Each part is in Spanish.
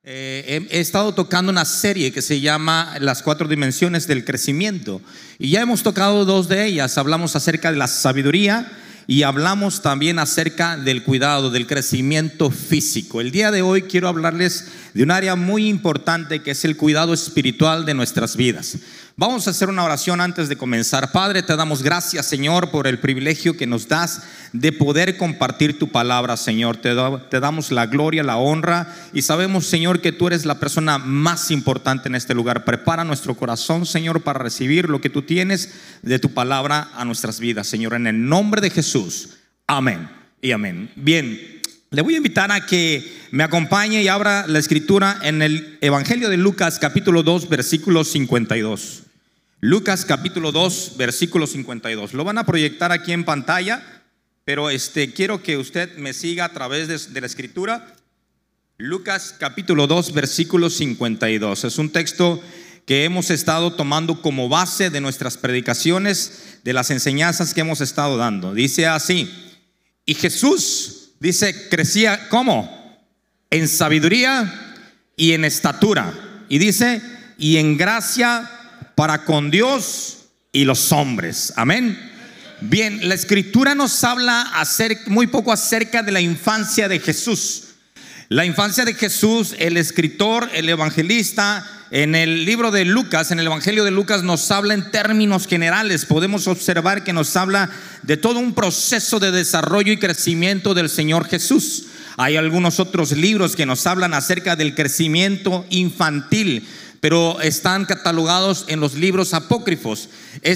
He estado tocando una serie que se llama Las 4 dimensiones del crecimiento, y ya hemos tocado 2 de ellas. Hablamos acerca de la sabiduría y hablamos también acerca del cuidado, del crecimiento físico. El día de hoy quiero hablarles de un área muy importante, que es el cuidado espiritual de nuestras vidas. Vamos a hacer una oración antes de comenzar. Padre, te damos gracias, Señor, por el privilegio que nos das de poder compartir tu palabra, Señor. Te damos la gloria, la honra, y sabemos, Señor, que tú eres la persona más importante en este lugar. Prepara nuestro corazón, Señor, para recibir lo que tú tienes de tu palabra a nuestras vidas, Señor, en el nombre de Jesús. Amén y amén. Bien, le voy a invitar a que me acompañe y abra la escritura en el Evangelio de Lucas, capítulo 2, versículo 52. Lucas capítulo 2, versículo 52. Lo van a proyectar aquí en pantalla, pero quiero que usted me siga a través de la escritura. Lucas capítulo 2, versículo 52. Es un texto que hemos estado tomando como base de nuestras predicaciones, de las enseñanzas que hemos estado dando. Dice así: y Jesús, dice, crecía ¿cómo? En sabiduría y en estatura. Y dice, y en gracia para con Dios y los hombres. Amén. Bien, la escritura nos habla muy poco acerca de la infancia de Jesús. La infancia de Jesús, el escritor, el evangelista, en el libro de Lucas, en el Evangelio de Lucas, nos habla en términos generales. Podemos observar que nos habla de todo un proceso de desarrollo y crecimiento del Señor Jesús. Hay algunos otros libros que nos hablan acerca del crecimiento infantil, pero están catalogados en los libros apócrifos.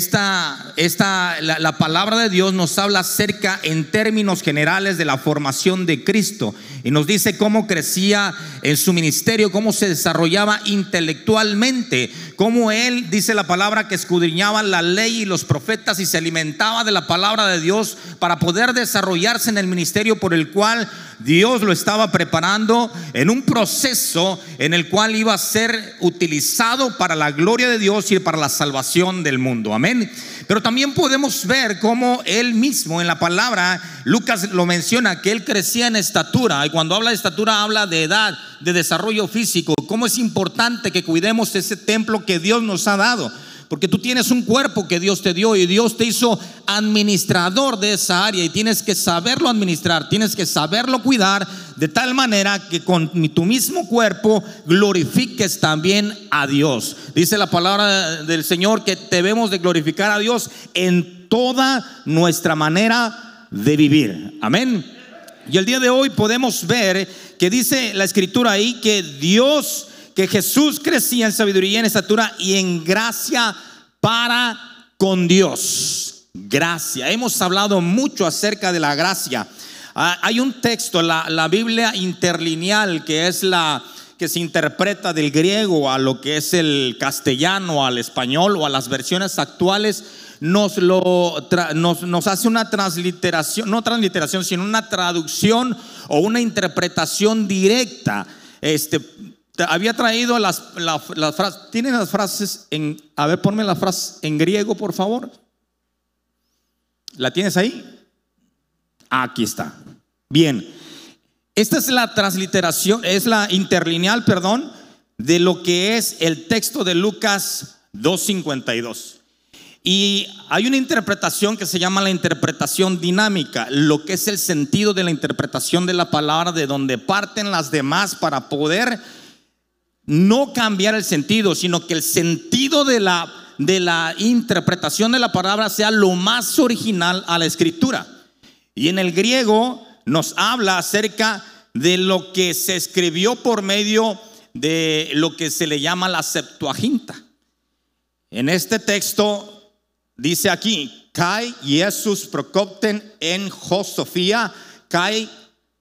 La palabra de Dios nos habla acerca en términos generales de la formación de Cristo, y nos dice cómo crecía en su ministerio, cómo se desarrollaba intelectualmente, cómo él, dice la palabra, que escudriñaba la ley y los profetas y se alimentaba de la palabra de Dios para poder desarrollarse en el ministerio por el cual Dios lo estaba preparando, en un proceso en el cual iba a ser utilizado para la gloria de Dios y para la salvación del mundo. Amén. Pero también podemos ver cómo él mismo en la palabra, Lucas lo menciona, que él crecía en estatura. Y cuando habla de estatura, habla de edad, de desarrollo físico. Cómo es importante que cuidemos ese templo que Dios nos ha dado, porque tú tienes un cuerpo que Dios te dio y Dios te hizo administrador de esa área, y tienes que saberlo administrar, tienes que saberlo cuidar, de tal manera que con tu mismo cuerpo glorifiques también a Dios. Dice la palabra del Señor que debemos de glorificar a Dios en toda nuestra manera de vivir. Amén. Y el día de hoy podemos ver que dice la escritura ahí que Jesús crecía en sabiduría, en estatura y en gracia para con Dios. Gracia. Hemos hablado mucho acerca de la gracia. Hay un texto, la Biblia interlineal, que es la que se interpreta del griego a lo que es el castellano, al español o a las versiones actuales. Nos hace una transliteración, no transliteración, sino una traducción o una interpretación directa. Había traído las frases. ¿Tienen las frases a ver, ponme la frase en griego, por favor? ¿La tienes ahí? Aquí está. Bien. Esta es la transliteración, es la interlineal, perdón, de lo que es el texto de Lucas 2:52. Y hay una interpretación que se llama la interpretación dinámica, lo que es el sentido de la interpretación de la palabra, de donde parten las demás para poder no cambiar el sentido, sino que el sentido de la interpretación de la palabra sea lo más original a la escritura. Y en el griego nos habla acerca de lo que se escribió por medio de lo que se le llama la Septuaginta. En este texto dice aquí: kai Jesus procopten en Josofía, kai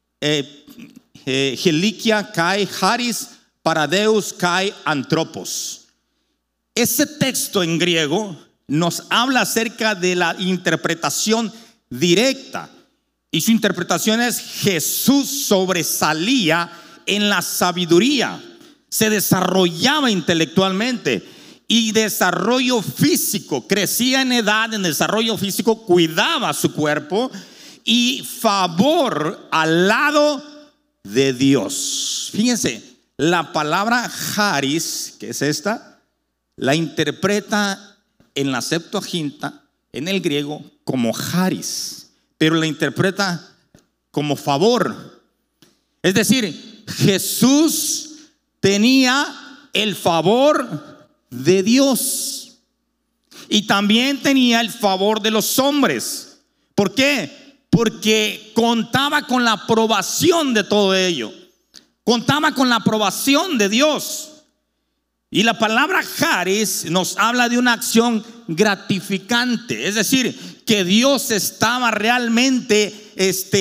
helikia, kai haris paradeus, kai anthropos. Ese texto en griego nos habla acerca de la interpretación directa, y su interpretación es: Jesús sobresalía en la sabiduría, se desarrollaba intelectualmente y desarrollo físico, crecía en edad, en desarrollo físico, cuidaba su cuerpo y favor al lado de Dios. Fíjense, La palabra charis, que es esta, la interpreta en la Septuaginta, en el griego, como charis, pero la interpreta como favor. Es decir, Jesús tenía el favor de Dios y también tenía el favor de los hombres. ¿Por qué? Porque contaba con la aprobación de todo ello. Contaba con la aprobación de Dios. Y la palabra charis nos habla de una acción gratificante, es decir, que Dios estaba realmente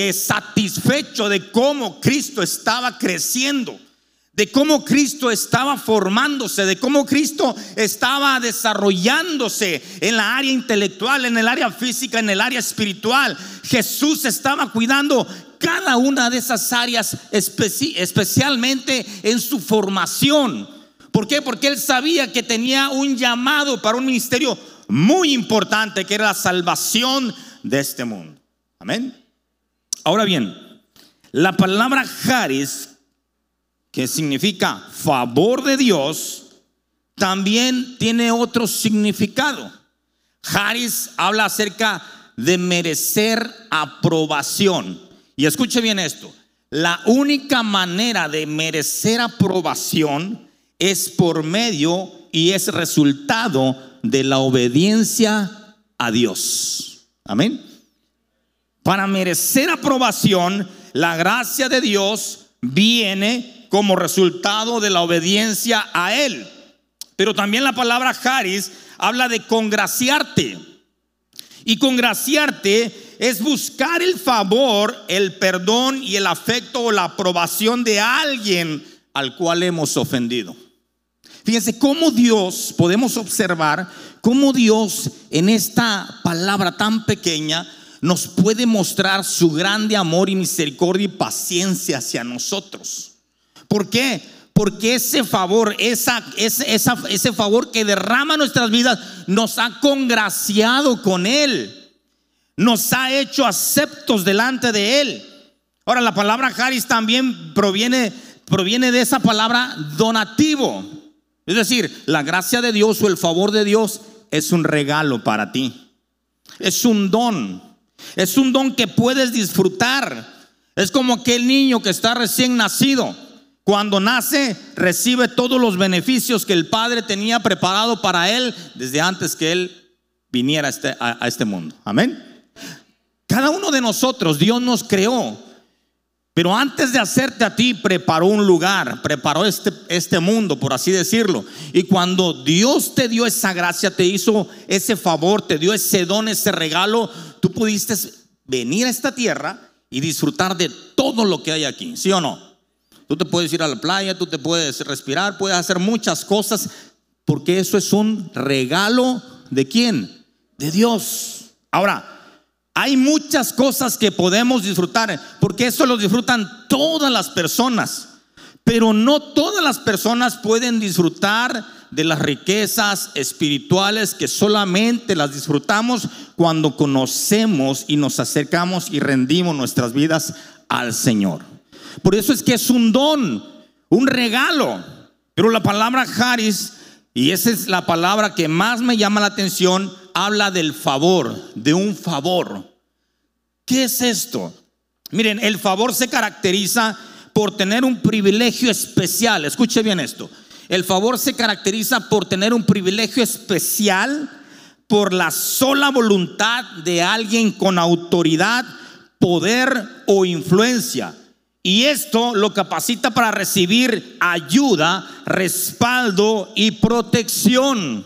satisfecho de cómo Cristo estaba creciendo, de cómo Cristo estaba formándose, de cómo Cristo estaba desarrollándose en la área intelectual, en el área física, en el área espiritual. Jesús estaba cuidando cada una de esas áreas, especialmente en su formación. ¿Por qué? Porque Él sabía que tenía un llamado para un ministerio muy importante, que era la salvación de este mundo. Amén. Ahora bien, la palabra charis, que significa favor de Dios, también tiene otro significado. Charis habla acerca de merecer aprobación. Y escuche bien esto: la única manera de merecer aprobación es por medio y es resultado de la obediencia a Dios. Amén. Para merecer aprobación, la gracia de Dios viene como resultado de la obediencia a Él. Pero también la palabra charis habla de congraciarte. Y congraciarte es buscar el favor, el perdón y el afecto o la aprobación de alguien al cual hemos ofendido. Fíjense cómo Dios, podemos observar cómo Dios en esta palabra tan pequeña nos puede mostrar su grande amor y misericordia y paciencia hacia nosotros. ¿Por qué? Porque ese favor, ese favor que derrama nuestras vidas, nos ha congraciado con Él, nos ha hecho aceptos delante de Él. Ahora, la palabra charis también proviene de esa palabra donativo. Es decir, la gracia de Dios o el favor de Dios es un regalo para ti. Es un don. Es un don que puedes disfrutar. Es como aquel niño que está recién nacido. Cuando nace, recibe todos los beneficios que el Padre tenía preparado para él desde antes que él viniera a este mundo. Amén. Cada uno de nosotros, Dios nos creó, pero antes de hacerte a ti, preparó un lugar, preparó este mundo, por así decirlo. Y cuando Dios te dio esa gracia, te hizo ese favor, te dio ese don, ese regalo, tú pudiste venir a esta tierra y disfrutar de todo lo que hay aquí, ¿sí o no? Tú te puedes ir a la playa, tú te puedes respirar, puedes hacer muchas cosas, porque eso es un regalo ¿de quién? De Dios. Ahora, hay muchas cosas que podemos disfrutar, porque eso lo disfrutan todas las personas, pero no todas las personas pueden disfrutar de las riquezas espirituales que solamente las disfrutamos cuando conocemos y nos acercamos y rendimos nuestras vidas al Señor. Por eso es que es un don, un regalo. Pero la palabra charis, y esa es la palabra que más me llama la atención, habla del favor, de un favor. ¿Qué es esto? Miren, el favor se caracteriza por tener un privilegio especial. Escuche bien esto. El favor se caracteriza por tener un privilegio especial, por la sola voluntad de alguien con autoridad, poder o influencia. Y esto lo capacita para recibir ayuda, respaldo y protección.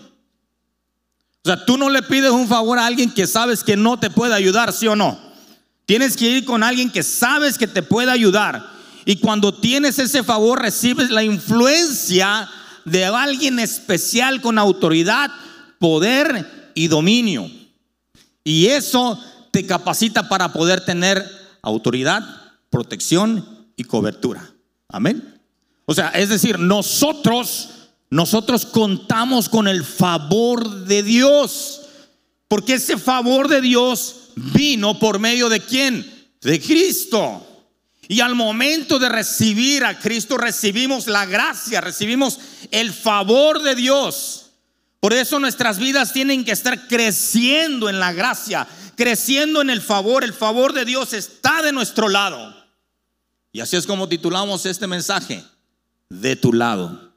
O sea, tú no le pides un favor a alguien que sabes que no te puede ayudar, ¿sí o no? Tienes que ir con alguien que sabes que te puede ayudar. Y cuando tienes ese favor, recibes la influencia de alguien especial con autoridad, poder y dominio. Y eso te capacita para poder tener autoridad, protección y cobertura. Amén. O sea, es decir, nosotros contamos con el favor de Dios, porque ese favor de Dios vino por medio de ¿quién? De Cristo. Y al momento de recibir a Cristo, recibimos la gracia, recibimos el favor de Dios. Por eso nuestras vidas tienen que estar creciendo en la gracia, creciendo en el favor. El favor de Dios está de nuestro lado. Y así es como titulamos este mensaje: de tu lado.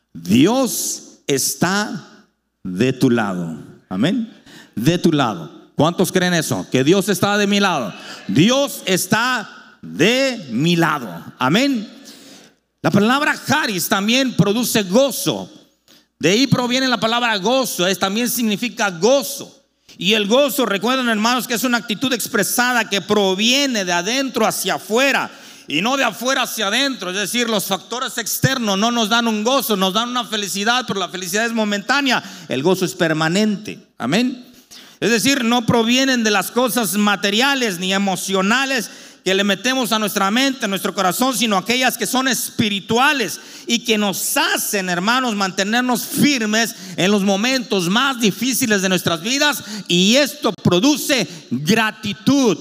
Dios está de tu lado. Amén. De tu lado. ¿Cuántos creen eso? Que Dios está de mi lado. Dios está de mi lado. Amén. La palabra charis también produce gozo. De ahí proviene la palabra gozo. También significa gozo. Y el gozo, recuerden, hermanos, que es una actitud expresada que proviene de adentro hacia afuera y no de afuera hacia adentro. Es decir, los factores externos no nos dan un gozo, nos dan una felicidad, pero la felicidad es momentánea. El gozo es permanente. Amén. Es decir, no provienen de las cosas materiales ni emocionales que le metemos a nuestra mente, a nuestro corazón, sino aquellas que son espirituales y que nos hacen, hermanos, mantenernos firmes en los momentos más difíciles de nuestras vidas. Y esto produce gratitud.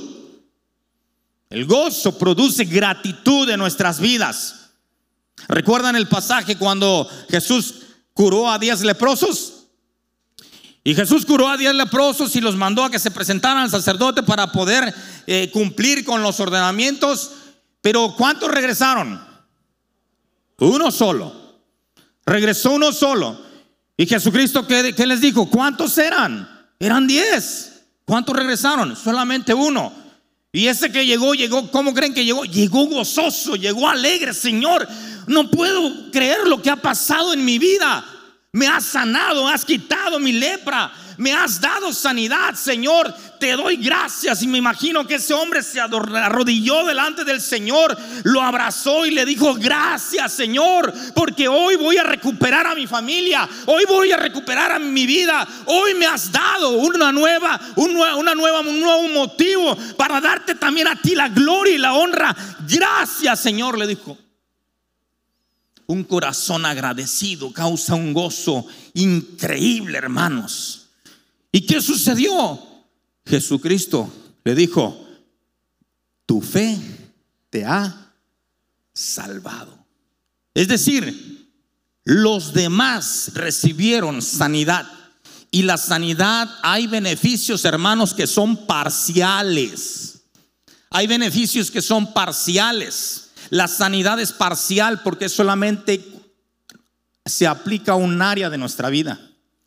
El gozo produce gratitud en nuestras vidas. ¿Recuerdan el pasaje cuando Jesús curó a 10 leprosos? Y Jesús curó a 10 leprosos y los mandó a que se presentaran al sacerdote para poder cumplir con los ordenamientos. Pero ¿cuántos regresaron? Uno solo. Regresó uno solo. Y Jesucristo, ¿qué les dijo? ¿Cuántos eran? Eran 10. ¿Cuántos regresaron? Solamente uno. Y ese que llegó, ¿cómo creen que llegó? Llegó gozoso, llegó alegre. Señor, no puedo creer lo que ha pasado en mi vida. Me has sanado, has quitado mi lepra, me has dado sanidad, Señor, te doy gracias. Y me imagino que ese hombre se arrodilló delante del Señor, lo abrazó y le dijo: gracias, Señor, porque hoy voy a recuperar a mi familia, hoy voy a recuperar a mi vida, hoy me has dado un nuevo motivo para darte también a ti la gloria y la honra. Gracias, Señor, le dijo. Un corazón agradecido causa un gozo increíble, hermanos. ¿Y qué sucedió? Jesucristo le dijo: tu fe te ha salvado. Es decir, los demás recibieron sanidad. Y la sanidad, hay beneficios, hermanos, que son parciales. Hay beneficios que son parciales. La sanidad es parcial porque solamente se aplica a un área de nuestra vida.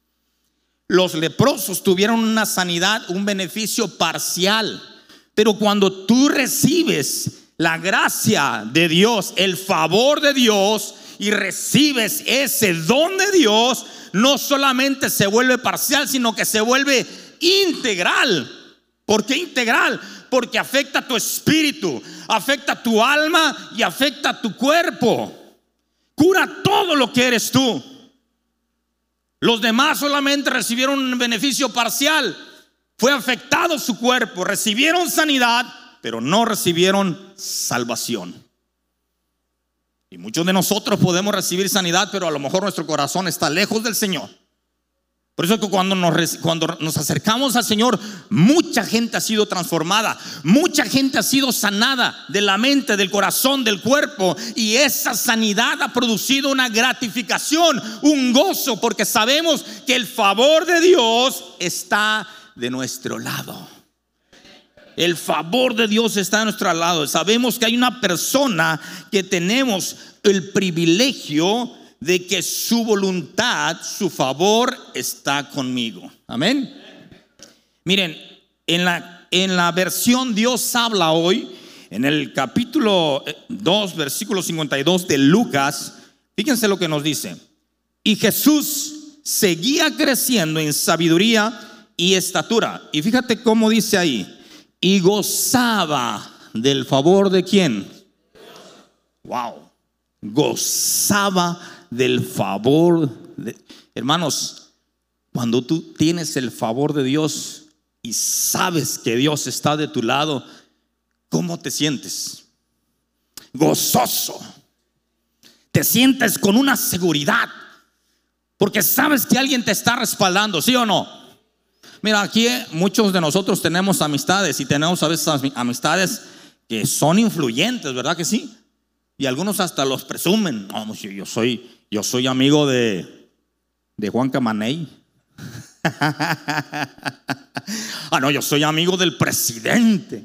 Los leprosos tuvieron una sanidad, un beneficio parcial. Pero cuando tú recibes la gracia de Dios, el favor de Dios, y recibes ese don de Dios, no solamente se vuelve parcial, sino que se vuelve integral. ¿Por qué integral? Porque afecta tu espíritu, afecta tu alma y afecta tu cuerpo. Cura todo lo que eres tú. Los demás solamente recibieron un beneficio parcial. Fue afectado su cuerpo. Recibieron sanidad, pero no recibieron salvación. Y muchos de nosotros podemos recibir sanidad, pero a lo mejor nuestro corazón está lejos del Señor. Por eso que cuando nos acercamos al Señor, mucha gente ha sido transformada, mucha gente ha sido sanada de la mente, del corazón, del cuerpo. Y esa sanidad ha producido una gratificación, un gozo, porque sabemos que el favor de Dios está de nuestro lado. El favor de Dios está de nuestro lado. Sabemos que hay una persona que tenemos el privilegio de que su voluntad, su favor está conmigo. Amén. Miren, en la versión Dios habla hoy, en el capítulo 2, versículo 52 de Lucas, fíjense lo que nos dice: y Jesús seguía creciendo en sabiduría y estatura. Y fíjate cómo dice ahí: y gozaba del favor de ¿quién? Wow. Gozaba del favor de... Hermanos, cuando tú tienes el favor de Dios y sabes que Dios está de tu lado, ¿cómo te sientes? Gozoso. Te sientes con una seguridad, porque sabes que alguien te está respaldando, ¿sí o no? Mira, aquí muchos de nosotros tenemos amistades, y tenemos a veces amistades que son influyentes, ¿verdad que sí? Y algunos hasta los presumen. No, yo soy amigo de Juan Camaney. No, yo soy amigo del presidente.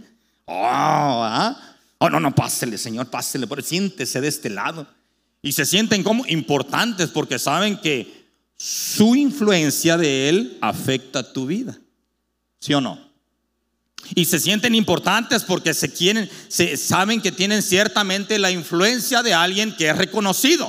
No, pásele, señor, pásele, pero siéntese de este lado. Y se sienten como importantes porque saben que su influencia de él afecta tu vida. ¿Sí o no? Y se sienten importantes porque saben que tienen ciertamente la influencia de alguien que es reconocido.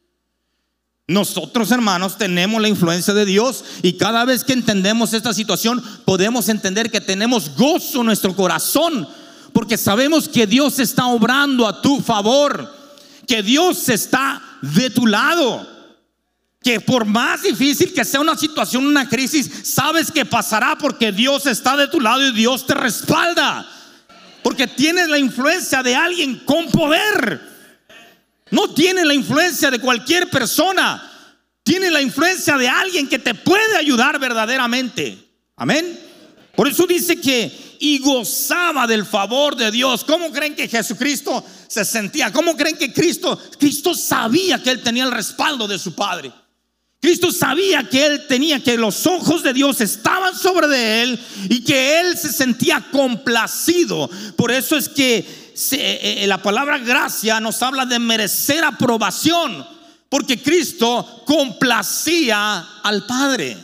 Nosotros, hermanos, tenemos la influencia de Dios, y cada vez que entendemos esta situación podemos entender que tenemos gozo en nuestro corazón, porque sabemos que Dios está obrando a tu favor, que Dios está de tu lado, que por más difícil que sea una situación, una crisis, sabes que pasará porque Dios está de tu lado y Dios te respalda, porque tienes la influencia de alguien con poder. No tienes la influencia de cualquier persona, tienes la influencia de alguien que te puede ayudar verdaderamente. Amén. Por eso dice que y gozaba del favor de Dios. ¿Cómo creen que Jesucristo se sentía? ¿Cómo creen que Cristo sabía que él tenía el respaldo de su Padre? Cristo sabía que los ojos de Dios estaban sobre de él y que él se sentía complacido. Por eso es que la palabra gracia nos habla de merecer aprobación, porque Cristo complacía al Padre.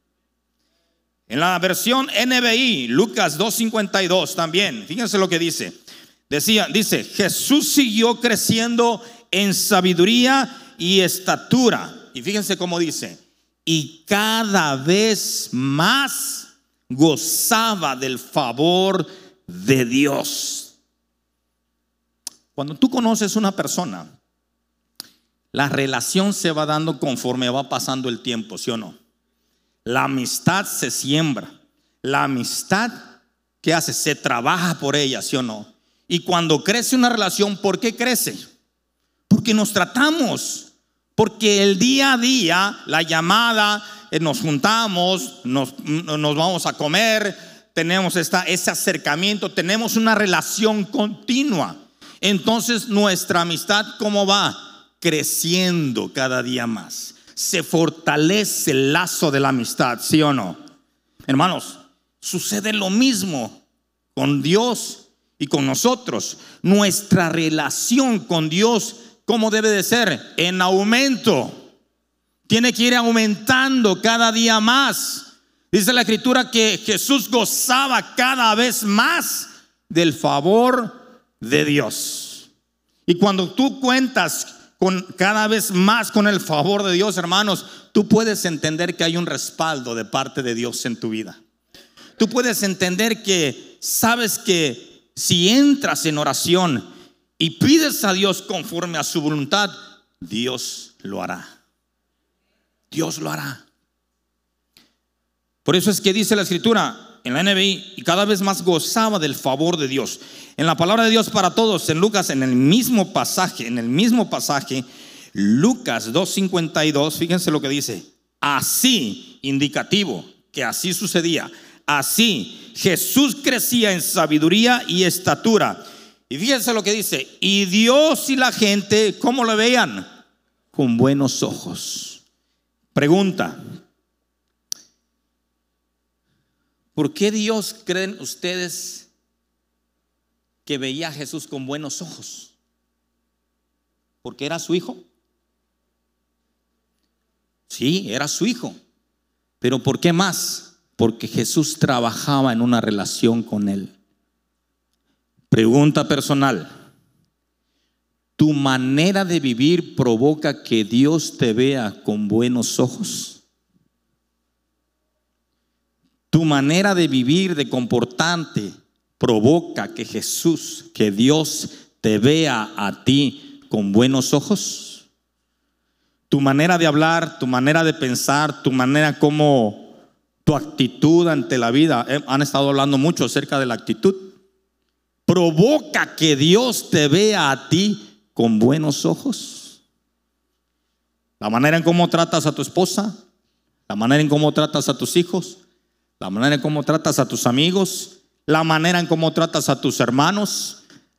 En la versión NBI, Lucas 2:52 también, fíjense lo que dice. Dice, Jesús siguió creciendo en sabiduría y estatura. Y fíjense cómo dice, y cada vez más gozaba del favor de Dios. Cuando tú conoces una persona, la relación se va dando conforme va pasando el tiempo, ¿sí o no? La amistad se siembra. La amistad, ¿qué hace? Se trabaja por ella, ¿sí o no? Y cuando crece una relación, ¿por qué crece? Porque nos tratamos. Porque el día a día, la llamada, nos juntamos, nos vamos a comer, tenemos ese acercamiento, tenemos una relación continua. Entonces nuestra amistad, ¿cómo va? Creciendo cada día más. Se fortalece el lazo de la amistad, ¿sí o no? Hermanos, sucede lo mismo con Dios y con nosotros. Nuestra relación con Dios, ¿cómo debe de ser? En aumento. Tiene que ir aumentando cada día más. Dice la Escritura que Jesús gozaba cada vez más del favor de Dios. Y cuando tú cuentas cada vez más con el favor de Dios, hermanos, tú puedes entender que hay un respaldo de parte de Dios en tu vida. Tú puedes entender que sabes que si entras en oración y pides a Dios conforme a su voluntad, Dios lo hará. Dios lo hará. Por eso es que dice la Escritura en la NBI, y cada vez más gozaba del favor de Dios. En la palabra de Dios para todos, en Lucas, en el mismo pasaje, Lucas 2:52, fíjense lo que dice. Así, indicativo, que así sucedía. Así, Jesús crecía en sabiduría y estatura. Y fíjense lo que dice, y Dios y la gente, ¿cómo lo veían? Con buenos ojos. Pregunta, ¿por qué Dios creen ustedes que veía a Jesús con buenos ojos? ¿Porque era su hijo? Sí, era su hijo. ¿Pero por qué más? Porque Jesús trabajaba en una relación con él. Pregunta personal: ¿tu manera de vivir provoca que Dios te vea con buenos ojos? ¿Tu manera de vivir, de comportarte, provoca que Jesús, que Dios te vea a ti con buenos ojos? Tu manera de hablar, tu manera de pensar, tu manera como tu actitud ante la vida, han estado hablando mucho acerca de la actitud. ¿Provoca que Dios te vea a ti con buenos ojos? La manera en cómo tratas a tu esposa, la manera en cómo tratas a tus hijos, la manera en cómo tratas a tus amigos, la manera en cómo tratas a tus hermanos,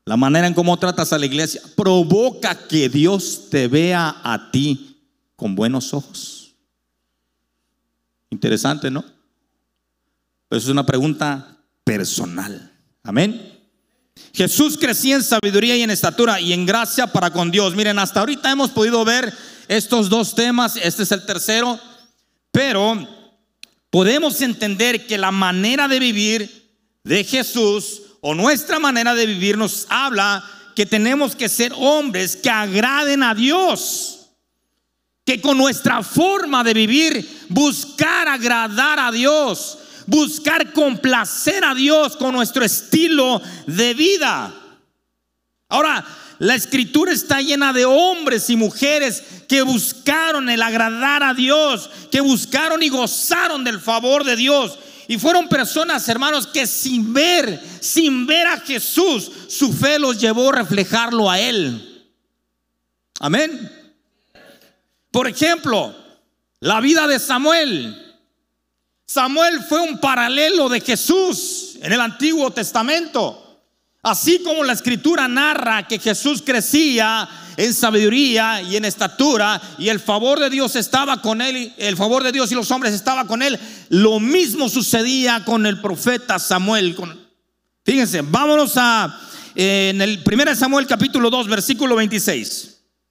la manera en cómo tratas a la iglesia, provoca que Dios te vea a ti con buenos ojos? Interesante, ¿no? Pero eso es una pregunta personal. Amén. Jesús crecía en sabiduría y en estatura y en gracia para con Dios. Miren, hasta ahorita hemos podido ver estos dos temas. Este es el tercero. Pero podemos entender que la manera de vivir de Jesús, o nuestra manera de vivir, nos habla que tenemos que ser hombres que agraden a Dios. Que con nuestra forma de vivir, buscar agradar a Dios, buscar complacer a Dios con nuestro estilo de vida. Ahora, la escritura está llena de hombres y mujeres que buscaron el agradar a Dios, que buscaron y gozaron del favor de Dios. Y fueron personas, hermanos, que sin ver a Jesús, su fe los llevó a reflejarlo a Él. Amén. Por ejemplo, la vida de Samuel. Samuel fue un paralelo de Jesús en el Antiguo Testamento. Así como la escritura narra que Jesús crecía en sabiduría y en estatura, y el favor de Dios estaba con él, el favor de Dios y los hombres estaba con él, lo mismo sucedía con el profeta Samuel. Fíjense, vámonos en el 1 Samuel capítulo 2 versículo 26.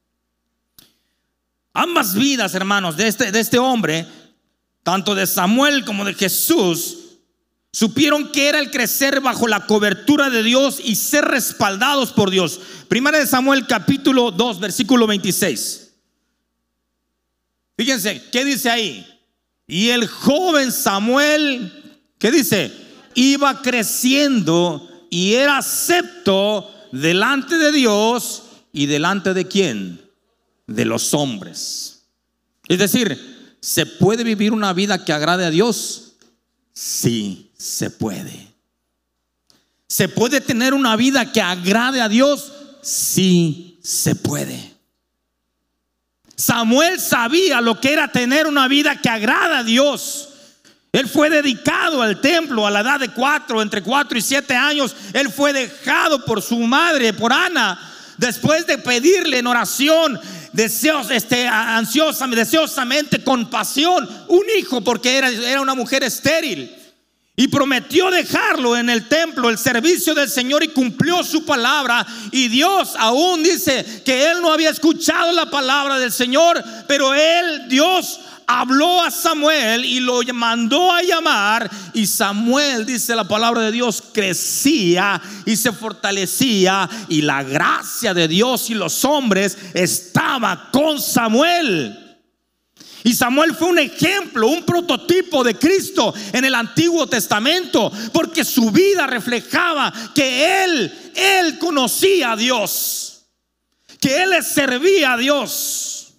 Ambas vidas, hermanos, de este hombre, tanto de Samuel como de Jesús, supieron que era el crecer bajo la cobertura de Dios y ser respaldados por Dios. Primera de Samuel capítulo 2 versículo 26. Fíjense, ¿qué dice ahí? Y el joven Samuel, ¿qué dice? Iba creciendo y era acepto delante de Dios y delante de ¿quién? De los hombres. Es decir, ¿se puede vivir una vida que agrade a Dios? Sí, se puede. ¿Se puede tener una vida que agrade a Dios? Sí, se puede. Samuel sabía lo que era tener una vida que agrada a Dios. Él fue dedicado al templo a la edad de entre 4 y 7 años. Él fue dejado por su madre, por Ana, después de pedirle en oración, deseosamente, con pasión, un hijo, porque era una mujer estéril. Y prometió dejarlo en el templo, el servicio del Señor, y cumplió su palabra. Y Dios aún dice que él no había escuchado la palabra del Señor, pero Dios habló a Samuel y lo mandó a llamar. Y Samuel, dice la palabra de Dios, crecía y se fortalecía, y la gracia de Dios y los hombres estaba con Samuel. Y Samuel fue un ejemplo, un prototipo de Cristo en el Antiguo Testamento, porque su vida reflejaba que él conocía a Dios, que él le servía a Dios.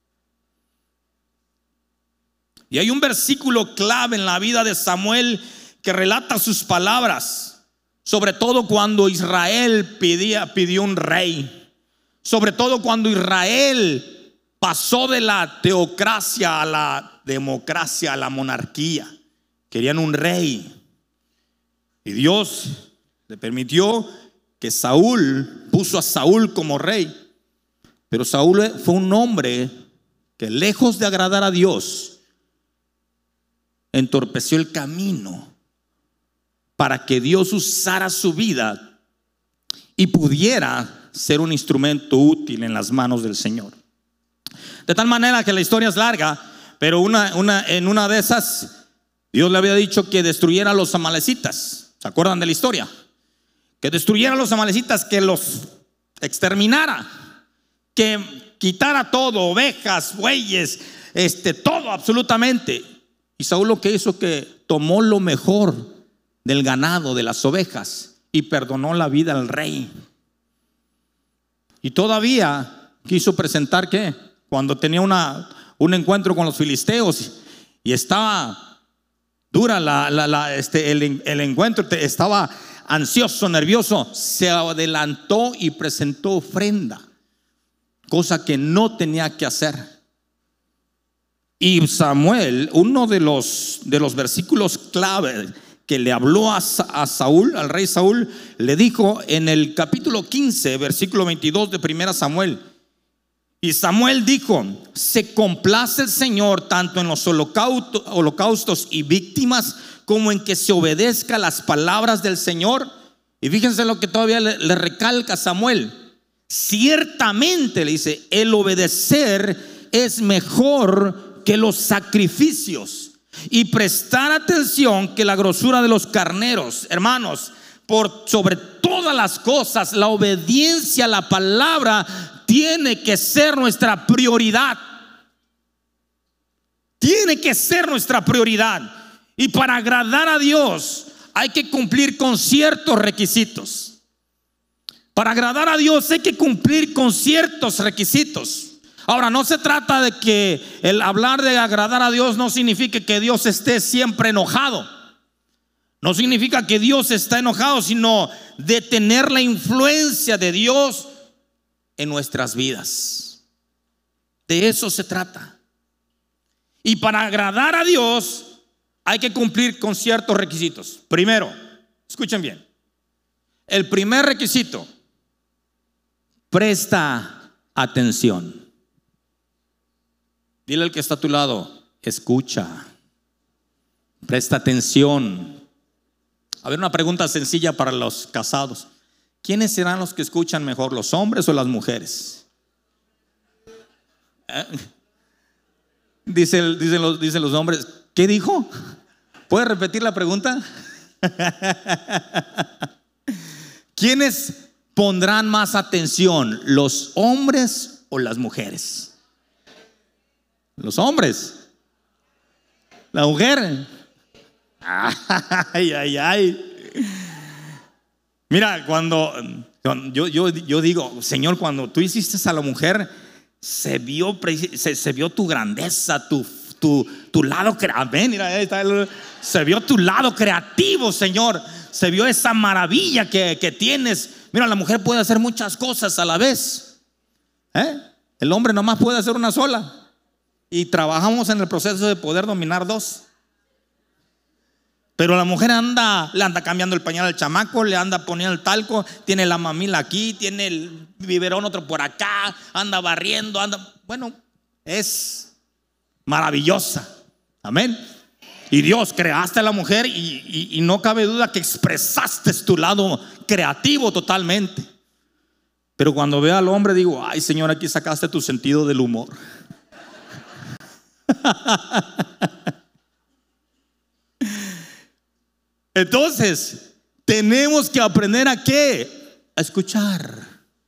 Y hay un versículo clave en la vida de Samuel que relata sus palabras, sobre todo cuando Israel pidió un rey, sobre todo cuando Israel pasó de la teocracia a la democracia, a la monarquía. Querían un rey, y Dios le permitió que puso a Saúl como rey. Pero Saúl fue un hombre que, lejos de agradar a Dios, entorpeció el camino para que Dios usara su vida y pudiera ser un instrumento útil en las manos del Señor. De tal manera que la historia es larga, pero en una de esas, Dios le había dicho que destruyera a los amalecitas. ¿Se acuerdan de la historia? Que destruyera a los amalecitas, que los exterminara, que quitara todo, ovejas, bueyes, todo absolutamente. Y Saúl lo que hizo, que tomó lo mejor del ganado, de las ovejas, y perdonó la vida al rey. Y todavía quiso presentar ¿qué? Cuando tenía un encuentro con los filisteos y estaba dura el encuentro, estaba ansioso, nervioso, se adelantó y presentó ofrenda, cosa que no tenía que hacer. Y Samuel, uno de los versículos clave que le habló a Saúl, al rey Saúl, le dijo en el capítulo 15, versículo 22 de 1 Samuel. Y Samuel dijo: se complace el Señor tanto en los holocaustos y víctimas, como en que se obedezca las palabras del Señor. Y fíjense lo que todavía le recalca Samuel: ciertamente, le dice, el obedecer es mejor que los sacrificios, y prestar atención que la grosura de los carneros. Hermanos, por sobre todas las cosas, la obediencia a la palabra tiene que ser nuestra prioridad. Tiene que ser nuestra prioridad. Y para agradar a Dios hay que cumplir con ciertos requisitos. Para agradar a Dios hay que cumplir con ciertos requisitos. Ahora, no se trata de que el hablar de agradar a Dios no significa que Dios esté siempre enojado. No significa que Dios está enojado, sino de tener la influencia de Dios en nuestras vidas. De eso se trata. Y para agradar a Dios hay que cumplir con ciertos requisitos. Primero, escuchen bien. El primer requisito: presta atención. Dile al que está a tu lado: escucha, presta atención. A ver, una pregunta sencilla para los casados: ¿quiénes serán los que escuchan mejor, los hombres o las mujeres? Dicen los hombres. ¿Qué dijo? ¿Puede repetir la pregunta? ¿Quiénes pondrán más atención, los hombres o las mujeres? Los hombres. La mujer. Ay, ay, ay. Mira, cuando yo digo: Señor, cuando tú hiciste a la mujer, se vio tu grandeza, tu lado creativo. Mira, se vio tu lado creativo, Señor. Se vio esa maravilla que tienes. Mira, la mujer puede hacer muchas cosas a la vez. El hombre nomás puede hacer una sola. Y trabajamos en el proceso de poder dominar dos. Pero la mujer le anda cambiando el pañal al chamaco, le anda poniendo el talco, tiene la mamila aquí, tiene el biberón otro por acá, anda barriendo, bueno, es maravillosa. Amén. Y Dios, creaste a la mujer y no cabe duda que expresaste tu lado creativo totalmente. Pero cuando veo al hombre digo: ay, Señor, aquí sacaste tu sentido del humor. Entonces, tenemos que aprender ¿a qué? A escuchar.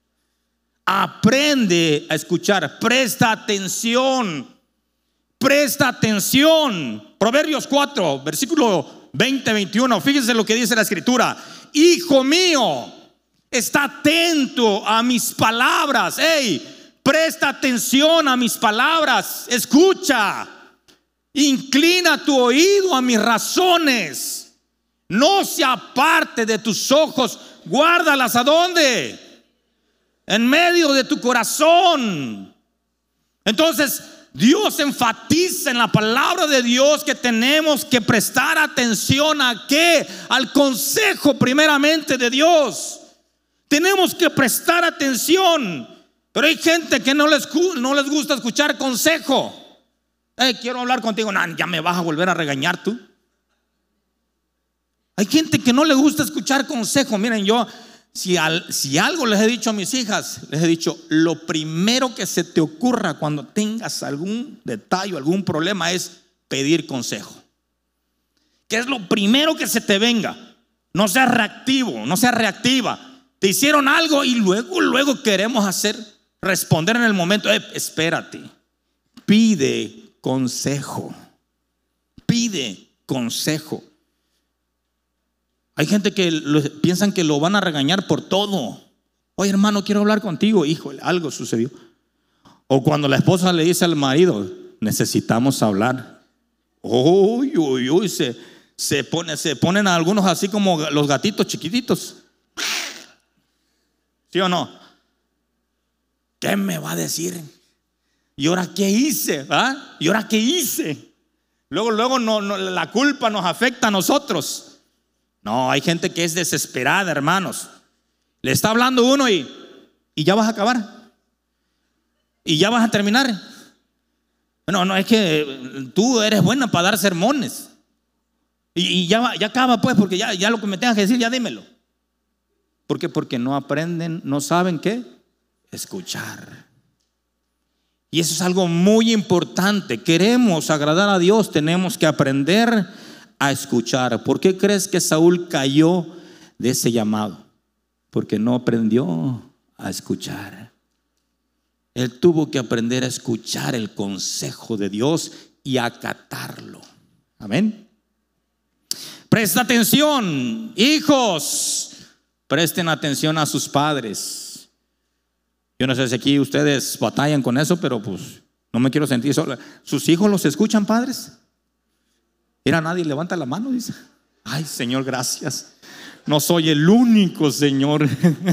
Aprende a escuchar. Presta atención. Presta atención. Proverbios 4, versículo 20-21. Fíjense lo que dice la escritura: hijo mío, está atento a mis palabras. Presta atención a mis palabras. Escucha. Inclina tu oído a mis razones. No se aparte de tus ojos. Guárdalas ¿a dónde? En medio de tu corazón. Entonces, Dios enfatiza en la palabra de Dios que tenemos que prestar atención ¿a qué? Al consejo primeramente de Dios. Tenemos que prestar atención. Pero hay gente que no les gusta escuchar consejo. Quiero hablar contigo. No, ya me vas a volver a regañar tú. Hay gente que no le gusta escuchar consejo. Miren, yo si algo les he dicho a mis hijas, les he dicho: lo primero que se te ocurra cuando tengas algún detalle, algún problema, es pedir consejo. ¿Qué es lo primero que se te venga? No seas reactivo, no seas reactiva. Te hicieron algo y luego queremos responder en el momento. Espérate. Pide consejo. Pide consejo. Hay gente que piensan que lo van a regañar por todo. Oye, hermano, quiero hablar contigo. Híjole, algo sucedió. O cuando la esposa le dice al marido: necesitamos hablar. Uy, se ponen a algunos así como los gatitos chiquititos. ¿Sí o no? ¿Qué me va a decir? ¿Y ahora qué hice? ¿Y ahora qué hice? Luego no, la culpa nos afecta a nosotros. No, hay gente que es desesperada, hermanos. Le está hablando uno y ya vas a acabar. Y ya vas a terminar. No, es que tú eres buena para dar sermones. Y ya acaba pues, porque ya lo que me tengas que decir, ya dímelo. ¿Por qué? Porque no aprenden, no saben qué escuchar. Y eso es algo muy importante. Queremos agradar a Dios, tenemos que aprender a escuchar. ¿Por qué crees que Saúl cayó de ese llamado? Porque no aprendió a escuchar. Él tuvo que aprender a escuchar el consejo de Dios y acatarlo. Amén. Presta atención, hijos, presten atención a sus padres. Yo no sé si aquí ustedes batallan con eso, pero pues no me quiero sentir solo. ¿Sus hijos los escuchan, padres? Mira, nadie levanta la mano, dice. Ay, Señor, gracias. No soy el único, Señor.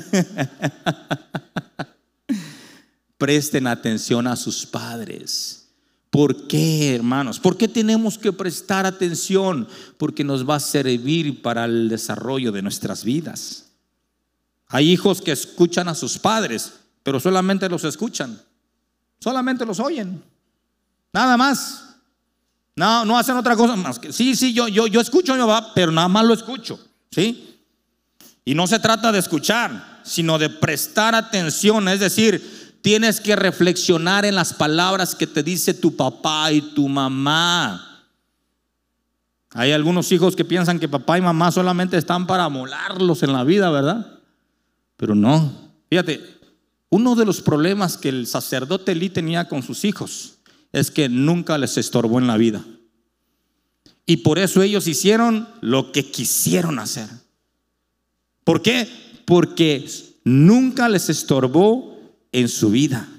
Presten atención a sus padres. ¿Por qué, hermanos? ¿Por qué tenemos que prestar atención? Porque nos va a servir para el desarrollo de nuestras vidas. Hay hijos que escuchan a sus padres, pero solamente los escuchan, solamente los oyen, nada más. No hacen otra cosa más que sí, yo escucho a mi papá, pero nada más lo escucho, ¿sí? Y no se trata de escuchar, sino de prestar atención. Es decir, tienes que reflexionar en las palabras que te dice tu papá y tu mamá. Hay algunos hijos que piensan que papá y mamá solamente están para molarlos en la vida, ¿verdad? Pero no. Fíjate, uno de los problemas que el sacerdote Elí tenía con sus hijos es que nunca les estorbó en la vida. Y por eso ellos hicieron lo que quisieron hacer. ¿Por qué? Porque nunca les estorbó en su vida.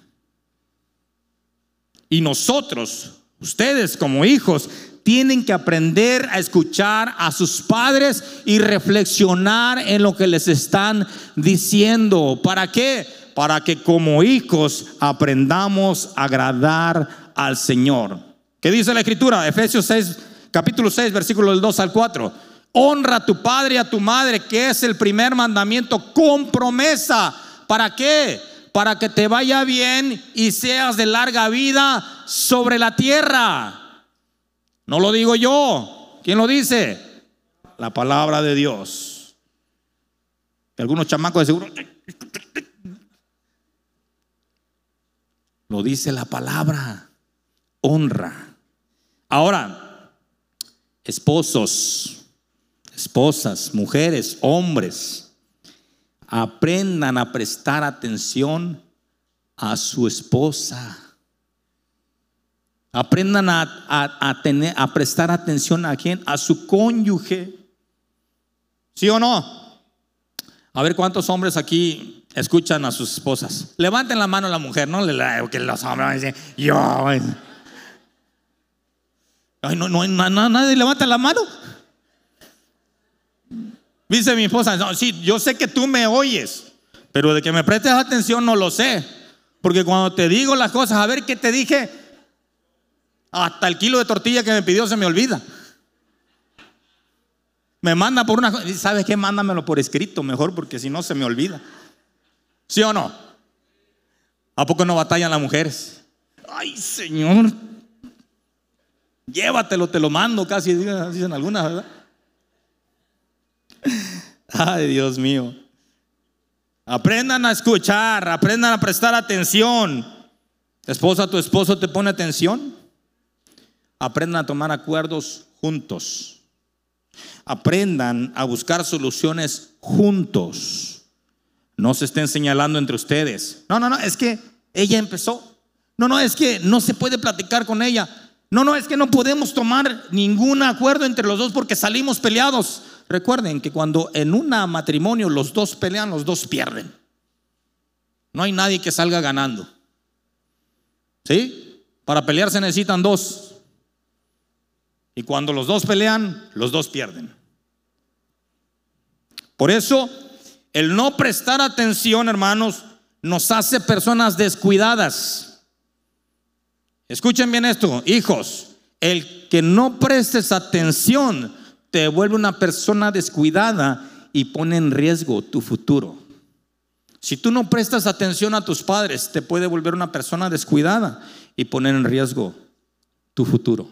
Y nosotros, ustedes como hijos, tienen que aprender a escuchar a sus padres y reflexionar en lo que les están diciendo. ¿Para qué? Para que como hijos aprendamos a agradar al Señor. ¿Qué dice la Escritura? Efesios 6, capítulo 6, versículo del 2 al 4. Honra a tu padre y a tu madre, que es el primer mandamiento con promesa. ¿Para qué? Para que te vaya bien y seas de larga vida sobre la tierra. No lo digo yo. ¿Quién lo dice? La palabra de Dios. Algunos chamacos de seguro lo dice la palabra. Honra. Ahora, esposos, esposas, mujeres, hombres, aprendan a prestar atención a su esposa. Aprendan a prestar atención a quién, a su cónyuge. ¿Sí o no? A ver cuántos hombres aquí escuchan a sus esposas. Levanten la mano a la mujer, no que los hombres dicen yo. Ay, nadie levanta la mano. Dice mi esposa, no, sí, yo sé que tú me oyes, pero de que me prestes atención no lo sé. Porque cuando te digo las cosas, a ver qué te dije, hasta el kilo de tortilla que me pidió se me olvida. Me manda por una cosa. ¿Sabes qué? Mándamelo por escrito mejor, porque si no se me olvida. ¿Sí o no? ¿A poco no batallan las mujeres? Ay, Señor, llévatelo, te lo mando, casi dicen algunas, ¿verdad? Ay, Dios mío. Aprendan a escuchar, aprendan a prestar atención. Esposa, ¿tu esposo te pone atención? Aprendan a tomar acuerdos juntos. Aprendan a buscar soluciones juntos. No se estén señalando entre ustedes. No, es que ella empezó. No, es que no se puede platicar con ella. No, es que no podemos tomar ningún acuerdo entre los dos porque salimos peleados. Recuerden que cuando en un matrimonio los dos pelean, los dos pierden. No hay nadie que salga ganando. ¿Sí? Para pelear se necesitan dos. Y cuando los dos pelean, los dos pierden. Por eso, el no prestar atención, hermanos, nos hace personas descuidadas. Escuchen bien esto, hijos. El que no prestes atención te te vuelve una persona descuidada y pone en riesgo tu futuro. Si tú no prestas atención a tus padres, te puede volver una persona descuidada y poner en riesgo tu futuro.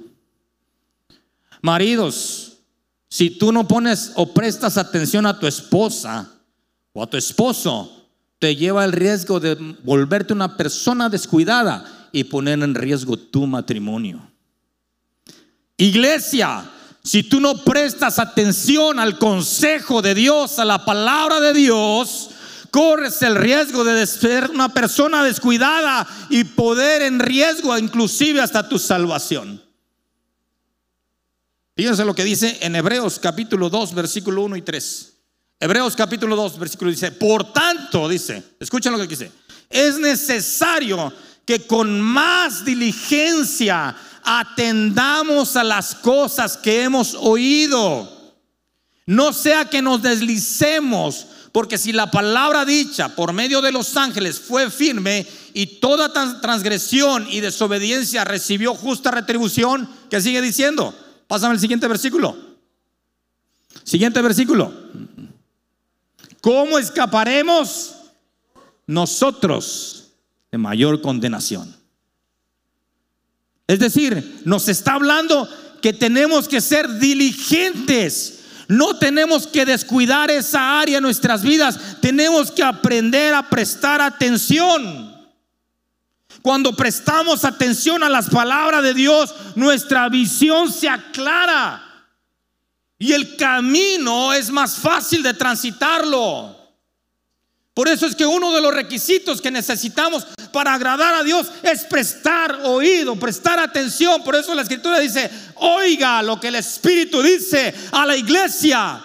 Maridos, si tú no pones o prestas atención a tu esposa o a tu esposo, te lleva el riesgo de volverte una persona descuidada y poner en riesgo tu matrimonio. Iglesia, si tú no prestas atención al consejo de Dios, a la palabra de Dios, corres el riesgo de ser una persona descuidada y poner en riesgo inclusive hasta tu salvación. Fíjense lo que dice en Hebreos capítulo 2 versículo 1 y 3. Hebreos capítulo 2 versículo dice: por tanto, dice, escuchen lo que dice, es necesario que con más diligencia atendamos a las cosas que hemos oído, no sea que nos deslicemos, porque si la palabra dicha por medio de los ángeles fue firme y toda transgresión y desobediencia recibió justa retribución, ¿qué sigue diciendo? Pásame el siguiente versículo. Siguiente versículo. ¿Cómo escaparemos nosotros de mayor condenación? Es decir, nos está hablando que tenemos que ser diligentes. No tenemos que descuidar esa área en nuestras vidas. Tenemos que aprender a prestar atención. Cuando prestamos atención a las palabras de Dios, nuestra visión se aclara y el camino es más fácil de transitarlo. Por eso es que uno de los requisitos que necesitamos para agradar a Dios es prestar oído, prestar atención. Por eso la Escritura dice: oiga lo que el Espíritu dice a la iglesia.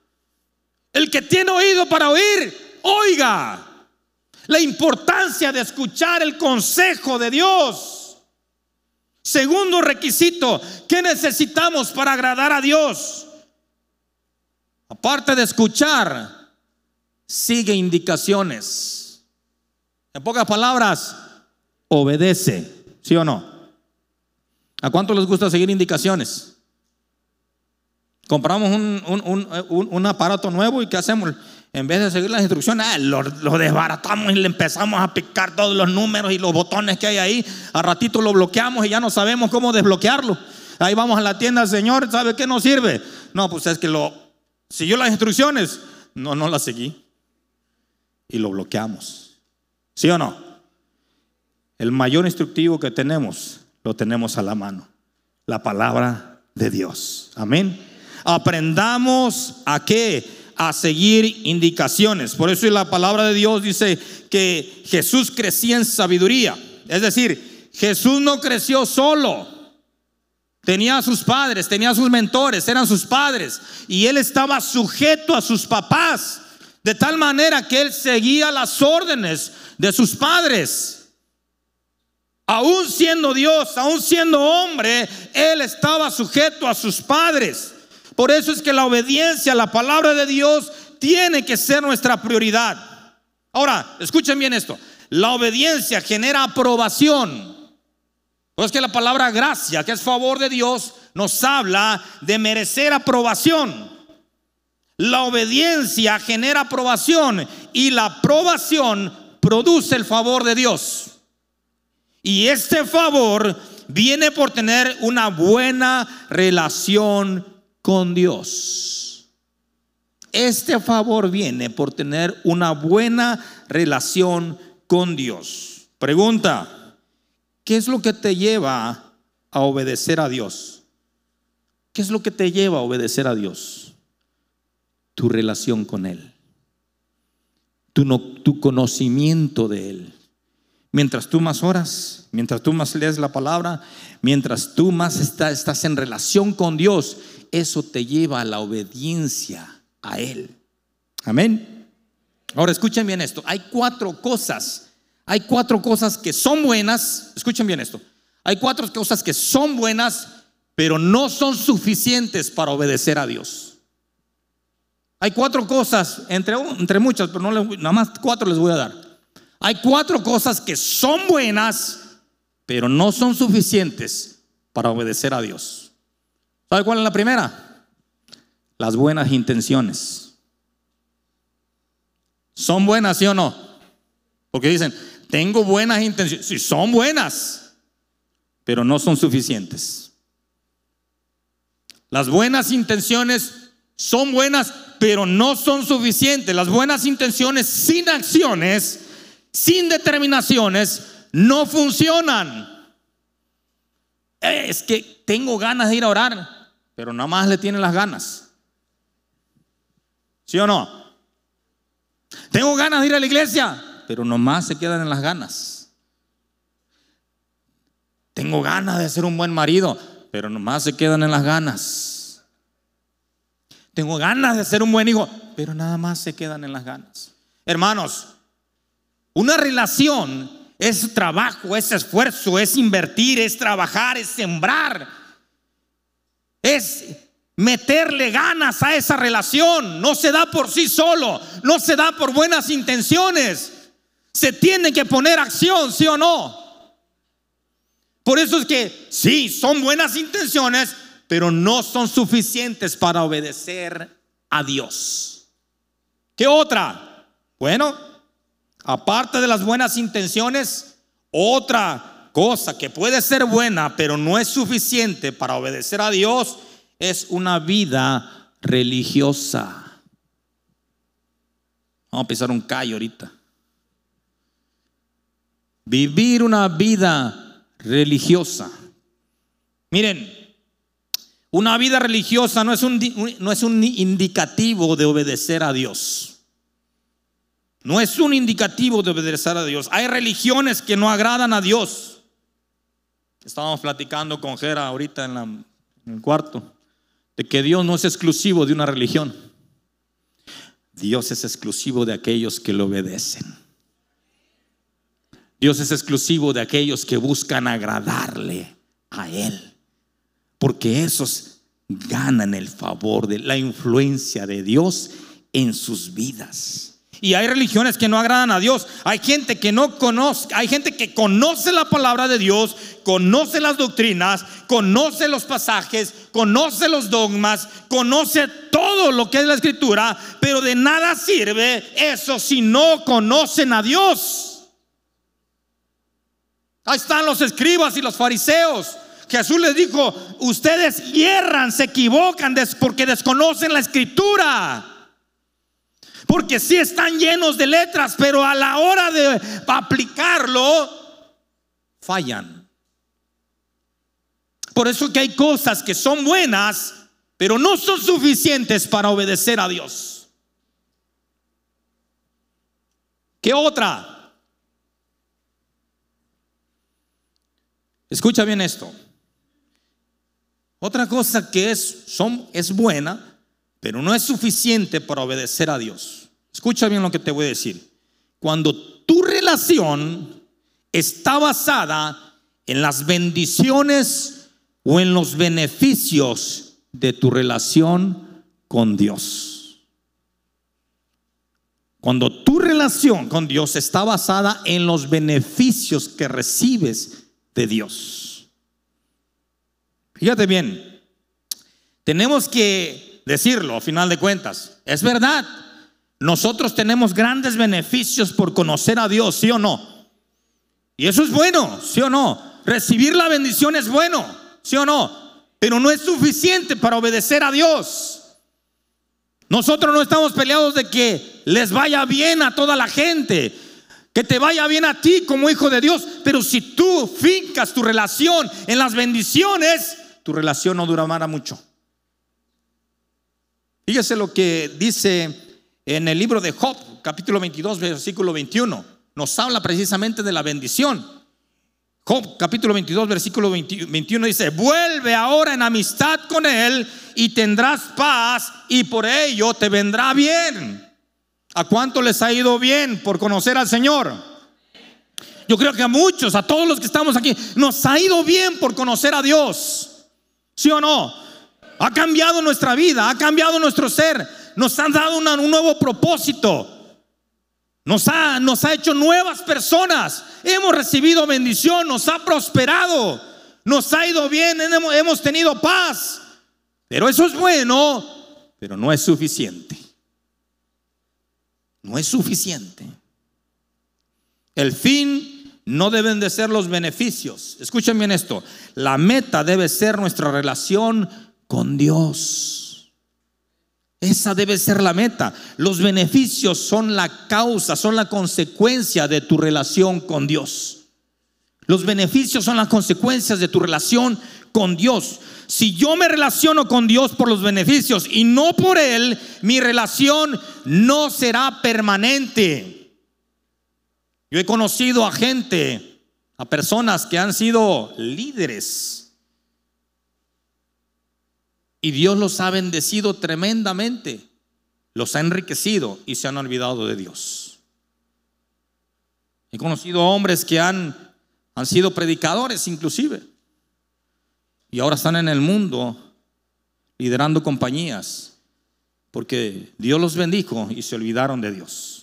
El que tiene oído para oír, oiga. La importancia de escuchar el consejo de Dios. Segundo requisito, ¿qué necesitamos para agradar a Dios? Aparte de escuchar, sigue indicaciones. En pocas palabras, obedece. ¿Sí o no? ¿A cuánto les gusta seguir indicaciones? Compramos un aparato nuevo y ¿qué hacemos? En vez de seguir las instrucciones, lo desbaratamos y le empezamos a picar todos los números y los botones que hay ahí. A ratito lo bloqueamos y ya no sabemos cómo desbloquearlo. Ahí vamos a la tienda: Señor, ¿sabe qué nos sirve? No, pues es que siguió las instrucciones. No las seguí. Y lo bloqueamos. ¿Sí o no? El mayor instructivo que tenemos, lo tenemos a la mano: la palabra de Dios. Amén. Aprendamos a ¿qué? A seguir indicaciones. Por eso la palabra de Dios dice que Jesús crecía en sabiduría. Es decir, Jesús no creció solo. Tenía a sus padres, tenía a sus mentores, eran sus padres. Y él estaba sujeto a sus papás, de tal manera que él seguía las órdenes de sus padres. Aún siendo Dios, aún siendo hombre, él estaba sujeto a sus padres. Por eso es que la obediencia a la palabra de Dios tiene que ser nuestra prioridad. Ahora, escuchen bien esto: la obediencia genera aprobación. Pues que la palabra gracia, que es favor de Dios, nos habla de merecer aprobación. La obediencia genera aprobación y la aprobación produce el favor de Dios. Y este favor viene por tener una buena relación con Dios. Este favor viene por tener una buena relación con Dios. Pregunta: ¿qué es lo que te lleva a obedecer a Dios? ¿Qué es lo que te lleva a obedecer a Dios? Tu relación con Él, tu conocimiento de Él. Mientras tú más oras, mientras tú más lees la palabra, mientras tú más estás en relación con Dios, eso te lleva a la obediencia a Él. Amén. Ahora escuchen bien esto: hay cuatro cosas que son buenas. Escuchen bien esto: hay cuatro cosas que son buenas, pero no son suficientes para obedecer a Dios. Hay cuatro cosas, entre muchas, pero nada más cuatro les voy a dar. Hay cuatro cosas que son buenas, pero no son suficientes para obedecer a Dios. ¿Sabe cuál es la primera? las buenas intenciones. ¿Son buenas, sí o no? Porque dicen, tengo buenas intenciones. Sí, son buenas, pero no son suficientes. Las buenas intenciones son buenas, pero no son suficientes. Las buenas intenciones sin acciones, sin determinaciones, no funcionan. Es que tengo ganas de ir a orar, pero nada más le tienen las ganas. ¿Sí o no? Tengo ganas de ir a la iglesia, pero nomás se quedan en las ganas. Tengo ganas de ser un buen marido, pero nomás se quedan en las ganas. Tengo ganas de ser un buen hijo, pero nada más se quedan en las ganas. Hermanos, una relación es trabajo, es esfuerzo, es invertir, es trabajar, es sembrar, es meterle ganas a esa relación. No se da por sí solo, no se da por buenas intenciones. Se tiene que poner acción, ¿sí o no? Por eso es que sí, son buenas intenciones, pero no son suficientes para obedecer a Dios. ¿Qué otra? Bueno, aparte de las buenas intenciones, otra cosa que puede ser buena, pero no es suficiente para obedecer a Dios, es una vida religiosa. Vamos a pisar un callo ahorita. Vivir una vida religiosa. Miren, una vida religiosa no es un indicativo de obedecer a Dios. No es un indicativo de obedecer a Dios. Hay religiones que no agradan a Dios. Estábamos platicando con Jera ahorita en el cuarto, de que Dios no es exclusivo de una religión. Dios es exclusivo de aquellos que le obedecen. Dios es exclusivo de aquellos que buscan agradarle a Él, porque esos ganan el favor de la influencia de Dios en sus vidas. Y hay religiones que no agradan a Dios. Hay gente que no conoce, hay gente que conoce la palabra de Dios, conoce las doctrinas, conoce los pasajes, conoce los dogmas, conoce todo lo que es la escritura, pero de nada sirve eso si no conocen a Dios. Ahí están los escribas y los fariseos. Jesús les dijo: ustedes hierran, se equivocan porque desconocen la escritura. Porque sí están llenos de letras, pero a la hora de aplicarlo fallan. Por eso que hay cosas que son buenas, pero no son suficientes para obedecer a Dios. ¿Qué otra? Escucha bien esto. Otra cosa que es buena, pero no es suficiente para obedecer a Dios. Escucha bien lo que te voy a decir. Cuando tu relación está basada en las bendiciones o en los beneficios de tu relación con Dios. Cuando tu relación con Dios está basada en los beneficios que recibes de Dios. Fíjate bien, tenemos que decirlo a final de cuentas. Es verdad, nosotros tenemos grandes beneficios por conocer a Dios, ¿sí o no? Y eso es bueno, ¿sí o no? Recibir la bendición es bueno, ¿sí o no? Pero no es suficiente para obedecer a Dios. Nosotros no estamos peleados de que les vaya bien a toda la gente, que te vaya bien a ti como hijo de Dios. Pero si tú fincas tu relación en las bendiciones, tu relación no durará mucho. Fíjese lo que dice en el libro de Job, capítulo 22, versículo 21. Nos habla precisamente de la bendición. Job, capítulo 22, versículo 21 dice: vuelve ahora en amistad con él y tendrás paz, y por ello te vendrá bien. ¿A cuánto les ha ido bien por conocer al Señor? Yo creo que a muchos, a todos los que estamos aquí, nos ha ido bien por conocer a Dios. ¿Sí o no? Ha cambiado nuestra vida, ha cambiado nuestro ser, nos han dado un nuevo propósito, nos ha hecho nuevas personas, hemos recibido bendición, nos ha prosperado, nos ha ido bien, hemos tenido paz. Pero eso es bueno, pero no es suficiente. No es suficiente. El fin no deben de ser los beneficios. Escuchen bien esto. La meta debe ser nuestra relación con Dios. Esa debe ser la meta. Los beneficios son la causa, son la consecuencia de tu relación con Dios. Los beneficios son las consecuencias de tu relación con Dios. Si yo me relaciono con Dios por los beneficios y no por Él, mi relación no será permanente. Yo he conocido a gente, a personas que han sido líderes, y Dios los ha bendecido tremendamente, los ha enriquecido y se han olvidado de Dios. He conocido hombres que han sido predicadores inclusive, y ahora están en el mundo liderando compañías porque Dios los bendijo y se olvidaron de Dios.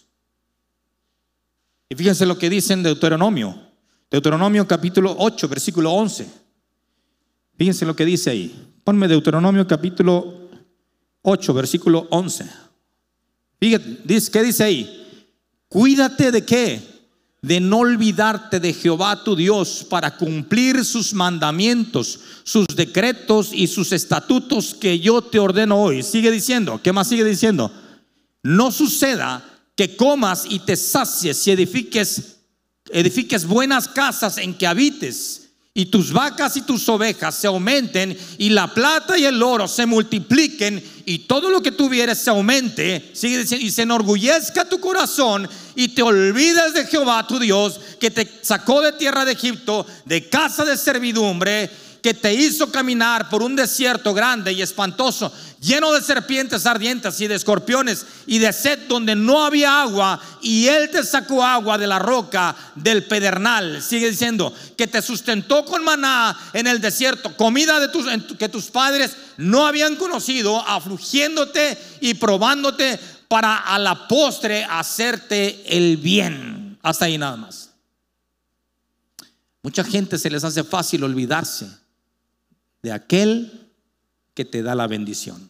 Y fíjense lo que dice en Deuteronomio capítulo 8 versículo 11. Fíjense lo que dice ahí. Ponme Deuteronomio capítulo 8 versículo 11. Fíjate, ¿qué dice ahí? Cuídate de qué, de no olvidarte de Jehová tu Dios para cumplir sus mandamientos, sus decretos y sus estatutos que yo te ordeno hoy. Sigue diciendo, ¿qué más sigue diciendo? No suceda que comas y te sacies y edifiques buenas casas en que habites, y tus vacas y tus ovejas se aumenten, y la plata y el oro se multipliquen, y todo lo que tuvieres se aumente. Sigue diciendo, y se enorgullezca tu corazón y te olvides de Jehová tu Dios, que te sacó de tierra de Egipto, de casa de servidumbre, que te hizo caminar por un desierto grande y espantoso, lleno de serpientes ardientes y de escorpiones y de sed donde no había agua, y Él te sacó agua de la roca del pedernal. Sigue diciendo, que te sustentó con maná en el desierto, comida que tus padres no habían conocido, afligiéndote y probándote para a la postre hacerte el bien. Hasta ahí nada más. Mucha gente se les hace fácil olvidarse de aquel que te da la bendición.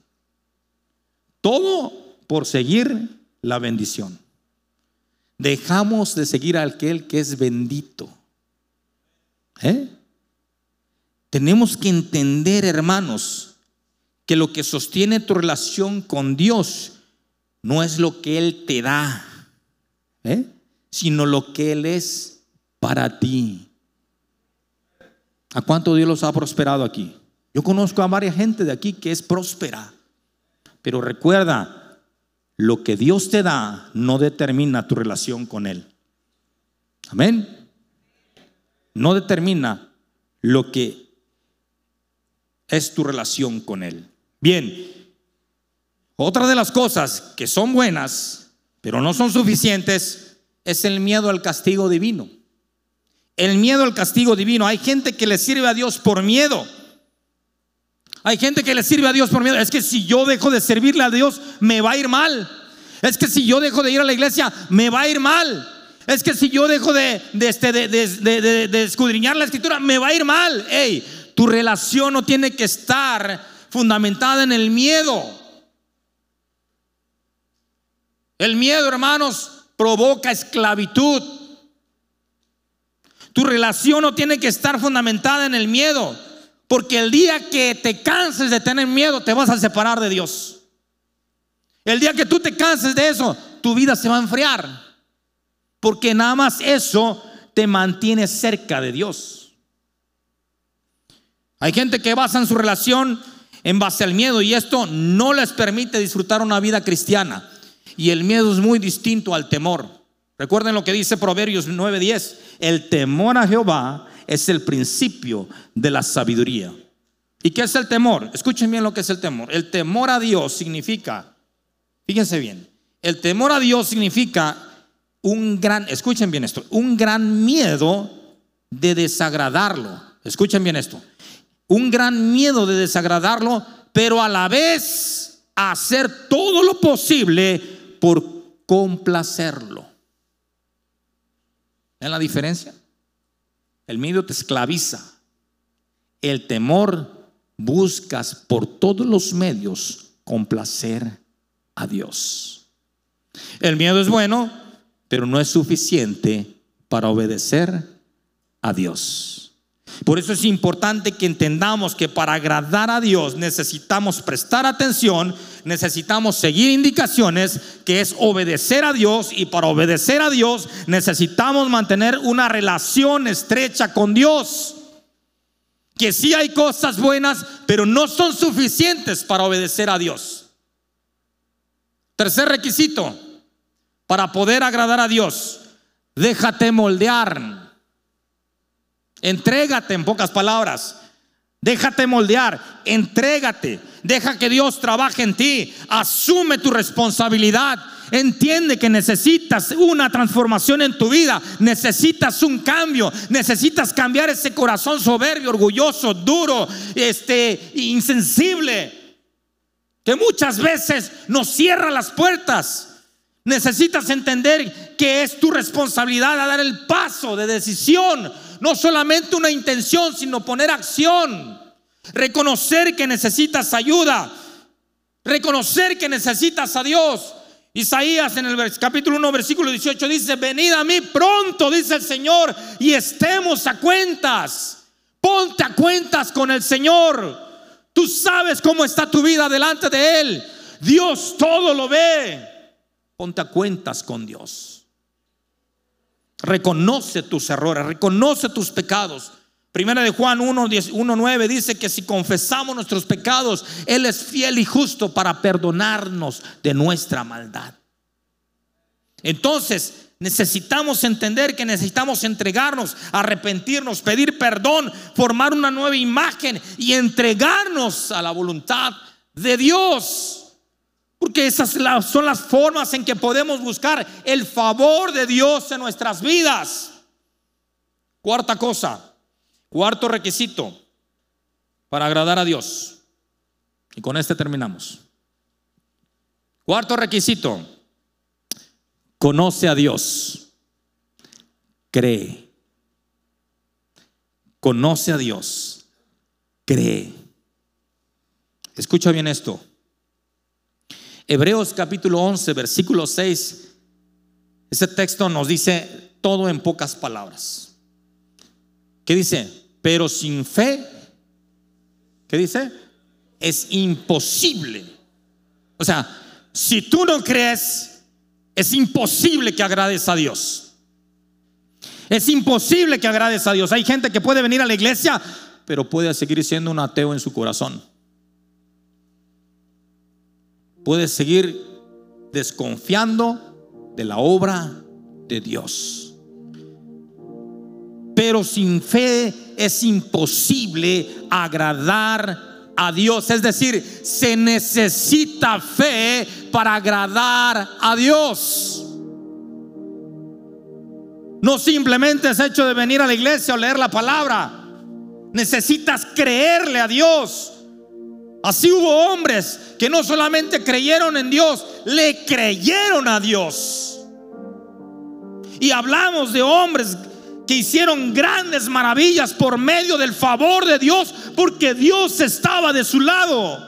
Todo por seguir la bendición. Dejamos de seguir a aquel que es bendito. Tenemos que entender, hermanos, que lo que sostiene tu relación con Dios no es lo que Él te da, sino lo que Él es para ti. ¿A cuánto Dios los ha prosperado aquí? Yo conozco a varias gente de aquí que es próspera, pero recuerda, lo que Dios te da no determina tu relación con Él. Amén. No determina lo que es tu relación con Él. Bien, otra de las cosas que son buenas, pero no son suficientes, es el miedo al castigo divino. El miedo al castigo divino. Hay gente que le sirve a Dios por miedo. Hay gente que le sirve a Dios por miedo. Es que si yo dejo de servirle a Dios, me va a ir mal. Es que si yo dejo de ir a la iglesia, me va a ir mal. Es que si yo dejo de escudriñar la escritura, me va a ir mal. Hey, tu relación no tiene que estar fundamentada en el miedo. El miedo, hermanos, provoca esclavitud. Tu relación no tiene que estar fundamentada en el miedo, porque el día que te canses de tener miedo, te vas a separar de Dios. El día que tú te canses de eso, tu vida se va a enfriar, porque nada más eso te mantiene cerca de Dios. Hay gente que basa en su relación en base al miedo, y esto no les permite disfrutar una vida cristiana. Y el miedo es muy distinto al temor. Recuerden lo que dice Proverbios 9:10. El temor a Jehová es el principio de la sabiduría. ¿Y qué es el temor? Escuchen bien lo que es el temor. El temor a Dios significa, fíjense bien, el temor a Dios significa escuchen bien esto, un gran miedo de desagradarlo. Escuchen bien esto. Un gran miedo de desagradarlo, pero a la vez hacer todo lo posible por complacerlo. ¿Ven la diferencia? El miedo te esclaviza. El temor buscas por todos los medios complacer a Dios. El miedo es bueno, pero no es suficiente para obedecer a Dios. Por eso es importante que entendamos que para agradar a Dios necesitamos prestar atención, necesitamos seguir indicaciones, que es obedecer a Dios, y para obedecer a Dios necesitamos mantener una relación estrecha con Dios. Que sí hay cosas buenas, pero no son suficientes para obedecer a Dios. Tercer requisito para poder agradar a Dios: déjate moldear. Entrégate, en pocas palabras. Déjate moldear, entrégate, deja que Dios trabaje en ti, asume tu responsabilidad, entiende que necesitas una transformación en tu vida, necesitas un cambio, necesitas cambiar ese corazón soberbio, orgulloso, duro, insensible, que muchas veces nos cierra las puertas. Necesitas entender que es tu responsabilidad a dar el paso de decisión, no solamente una intención, sino poner acción. Reconocer que necesitas ayuda, reconocer que necesitas a Dios. Isaías en el capítulo 1 versículo 18 dice: venid a mí pronto, dice el Señor, y estemos a cuentas. Ponte a cuentas con el Señor. Tú sabes cómo está tu vida delante de Él. Dios todo lo ve. Ponte a cuentas con Dios. Reconoce tus errores, reconoce tus pecados. Primera de Juan 1:9 dice que si confesamos nuestros pecados, Él es fiel y justo para perdonarnos de nuestra maldad. Entonces necesitamos entender que necesitamos entregarnos, arrepentirnos, pedir perdón, formar una nueva imagen y entregarnos a la voluntad de Dios. Porque esas son las formas en que podemos buscar el favor de Dios en nuestras vidas. Cuarta cosa, cuarto requisito para agradar a Dios. Y con este terminamos. Cuarto requisito: conoce a Dios, cree. Conoce a Dios, cree. Escucha bien esto. Hebreos capítulo 11 versículo 6. Ese texto nos dice todo en pocas palabras. ¿Qué dice? Pero sin fe, ¿qué dice? Es imposible. O sea, si tú no crees, es imposible que agrades a Dios. Es imposible que agrades a Dios. Hay gente que puede venir a la iglesia, pero puede seguir siendo un ateo en su corazón. Puede seguir desconfiando de la obra de Dios. Pero sin fe es imposible agradar a Dios. Es decir, se necesita fe para agradar a Dios. No simplemente es hecho de venir a la iglesia o leer la palabra. Necesitas creerle a Dios. Así hubo hombres que no solamente creyeron en Dios, le creyeron a Dios. Y hablamos de hombres que hicieron grandes maravillas por medio del favor de Dios, porque Dios estaba de su lado,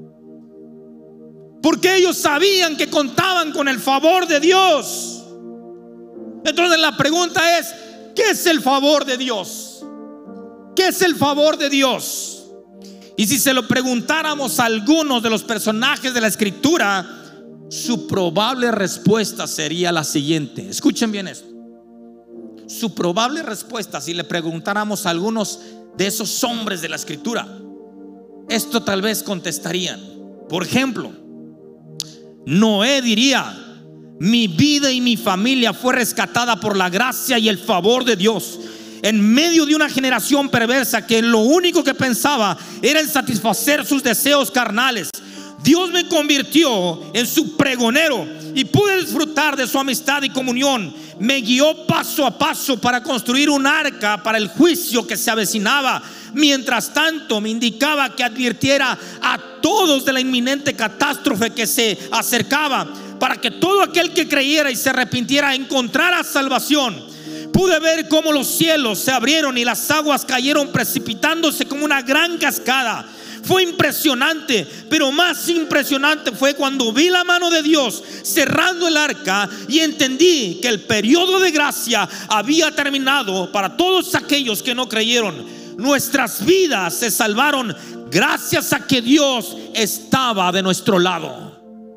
porque ellos sabían que contaban con el favor de Dios. Entonces la pregunta es: ¿qué es el favor de Dios? ¿Qué es el favor de Dios? Y si se lo preguntáramos a algunos de los personajes de la Escritura, su probable respuesta sería la siguiente. Escuchen bien esto. Su probable respuesta, si le preguntáramos a algunos de esos hombres de la Escritura, esto tal vez contestarían. Por ejemplo, Noé diría: mi vida y mi familia fue rescatada por la gracia y el favor de Dios en medio de una generación perversa que lo único que pensaba era en satisfacer sus deseos carnales. Dios me convirtió en su pregonero y pude disfrutar de su amistad y comunión. Me guió paso a paso para construir un arca para el juicio que se avecinaba. Mientras tanto me indicaba que advirtiera a todos de la inminente catástrofe que se acercaba, para que todo aquel que creyera y se arrepintiera encontrara salvación. Pude ver cómo los cielos se abrieron y las aguas cayeron precipitándose como una gran cascada. Fue impresionante, pero más impresionante fue cuando vi la mano de Dios cerrando el arca y entendí que el periodo de gracia había terminado para todos aquellos que no creyeron. Nuestras vidas se salvaron gracias a que Dios estaba de nuestro lado.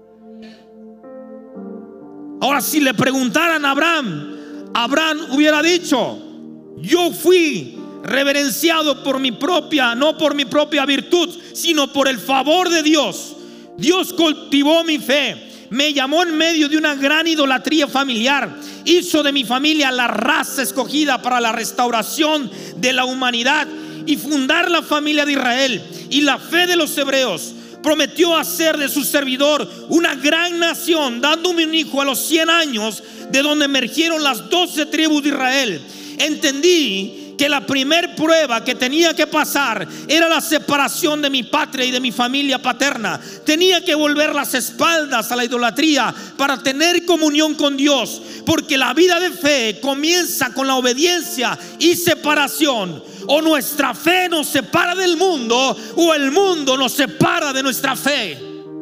Ahora, si le preguntaran a Abraham, Abraham hubiera dicho: yo fui reverenciado por mi propia, no por mi propia virtud, sino por el favor de Dios. Dios cultivó mi fe, me llamó en medio de una gran idolatría familiar, hizo de mi familia la raza escogida para la restauración de la humanidad y fundar la familia de Israel y la fe de los hebreos. Prometió hacer de su servidor una gran nación, dándome un hijo a los 100 años, de donde emergieron las 12 tribus de Israel. Entendí que la primer prueba que tenía que pasar era la separación de mi patria y de mi familia paterna. Tenía que volver las espaldas a la idolatría para tener comunión con Dios, porque la vida de fe comienza con la obediencia y separación. O nuestra fe nos separa del mundo, o el mundo nos separa de nuestra fe.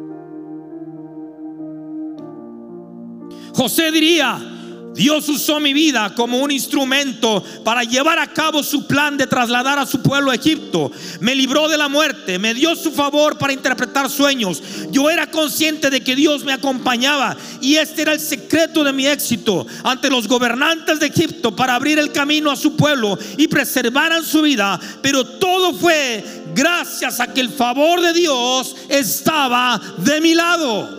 José diría: Dios usó mi vida como un instrumento para llevar a cabo su plan de trasladar a su pueblo a Egipto. Me libró de la muerte, me dio su favor para interpretar sueños. Yo era consciente de que Dios me acompañaba, y este era el secreto de mi éxito ante los gobernantes de Egipto, para abrir el camino a su pueblo y preservaran su vida. Pero todo fue gracias a que el favor de Dios estaba de mi lado.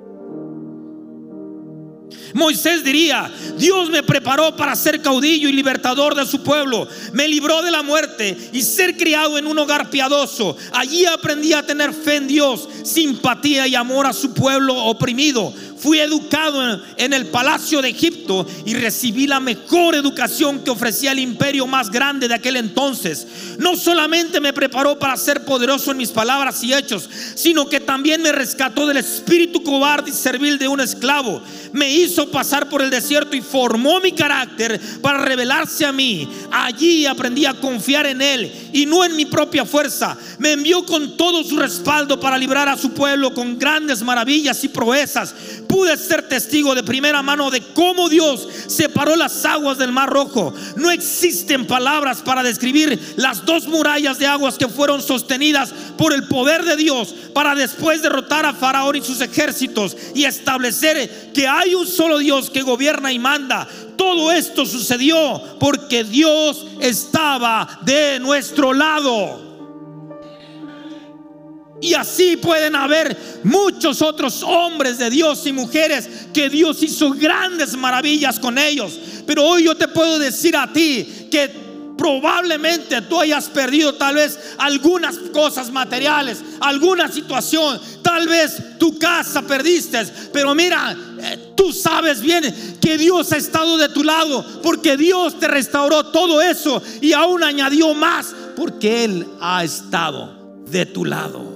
Moisés diría: Dios me preparó para ser caudillo y libertador de su pueblo. Me libró de la muerte y ser criado en un hogar piadoso. Allí aprendí a tener fe en Dios, simpatía y amor a su pueblo oprimido. Fui educado en el palacio de Egipto y recibí la mejor educación que ofrecía el imperio más grande de aquel entonces. No solamente me preparó para ser poderoso en mis palabras y hechos, sino que también me rescató del espíritu cobarde y servil de un esclavo. Me hizo pasar por el desierto y formó mi carácter para revelarse a mí. Allí aprendí a confiar en Él y no en mi propia fuerza. Me envió con todo su respaldo para librar a su pueblo con grandes maravillas y proezas. Pude ser testigo de primera mano de cómo Dios separó las aguas del Mar Rojo. No existen palabras para describir las 2 murallas de aguas que fueron sostenidas por el poder de Dios para después derrotar a Faraón y sus ejércitos y establecer que hay un solo Dios que gobierna y manda. Todo esto sucedió porque Dios estaba de nuestro lado. Y así pueden haber muchos otros hombres de Dios y mujeres que Dios hizo grandes maravillas con ellos. Pero hoy yo te puedo decir a ti que probablemente tú hayas perdido tal vez algunas cosas materiales, alguna situación, tal vez tu casa perdiste. Pero mira, tú sabes bien que Dios ha estado de tu lado, porque Dios te restauró todo eso y aún añadió más, porque Él ha estado de tu lado.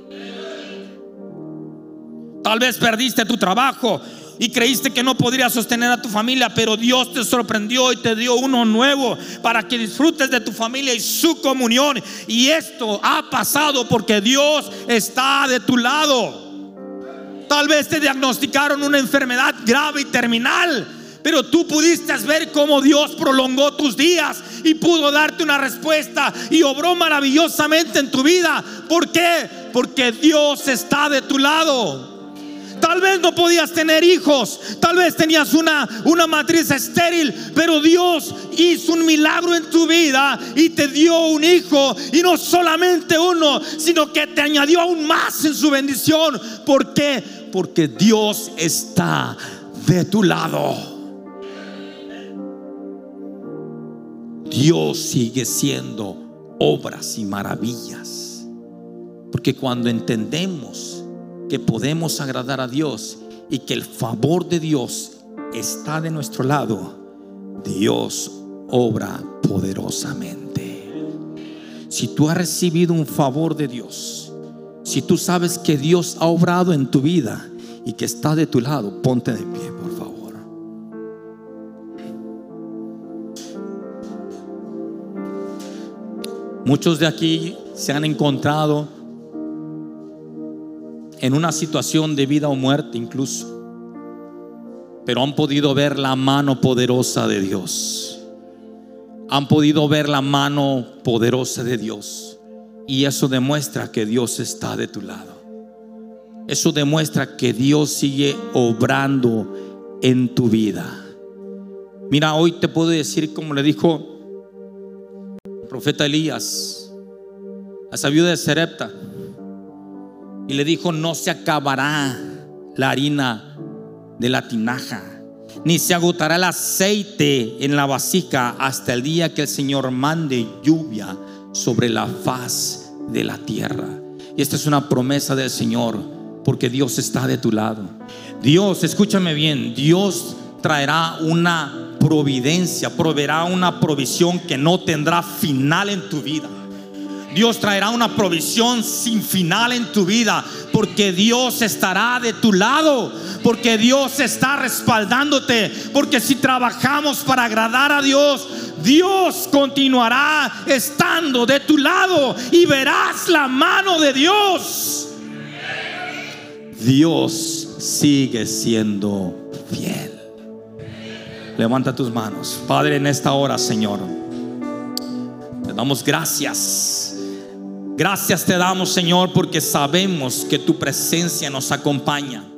Tal vez perdiste tu trabajo y creíste que no podrías sostener a tu familia, pero Dios te sorprendió y te dio uno nuevo para que disfrutes de tu familia y su comunión. Y esto ha pasado porque Dios está de tu lado. Tal vez te diagnosticaron una enfermedad grave y terminal, pero tú pudiste ver cómo Dios prolongó tus días y pudo darte una respuesta y obró maravillosamente en tu vida. ¿Por qué? Porque Dios está de tu lado. Tal vez no podías tener hijos, tal vez tenías una matriz estéril, pero Dios hizo un milagro en tu vida y te dio un hijo, y no solamente uno, sino que te añadió aún más en su bendición. ¿Por qué? Porque Dios está de tu lado. Dios sigue siendo obras y maravillas, porque cuando entendemos que podemos agradar a Dios y que el favor de Dios está de nuestro lado, Dios obra poderosamente. Si tú has recibido un favor de Dios, si tú sabes que Dios ha obrado en tu vida y que está de tu lado, ponte de pie, por favor. Muchos de aquí se han encontrado en una situación de vida o muerte incluso, pero han podido ver la mano poderosa de Dios. Han podido ver la mano poderosa de Dios. Y eso demuestra que Dios está de tu lado. Eso demuestra que Dios sigue obrando en tu vida. Mira, hoy te puedo decir, como le dijo el profeta Elías a esa viuda de Sarepta, y le dijo: no se acabará la harina de la tinaja, ni se agotará el aceite en la vasija hasta el día que el Señor mande lluvia sobre la faz de la tierra. Y esta es una promesa del Señor, porque Dios está de tu lado. Dios, escúchame bien, Dios traerá una providencia, proveerá una provisión que no tendrá final en tu vida. Dios traerá una provisión sin final en tu vida, porque Dios estará de tu lado, porque Dios está respaldándote, porque si trabajamos para agradar a Dios, Dios continuará estando de tu lado y verás la mano de Dios. Dios sigue siendo fiel. Levanta tus manos. Padre, en esta hora, Señor, te damos gracias. Gracias te damos, Señor, porque sabemos que tu presencia nos acompaña.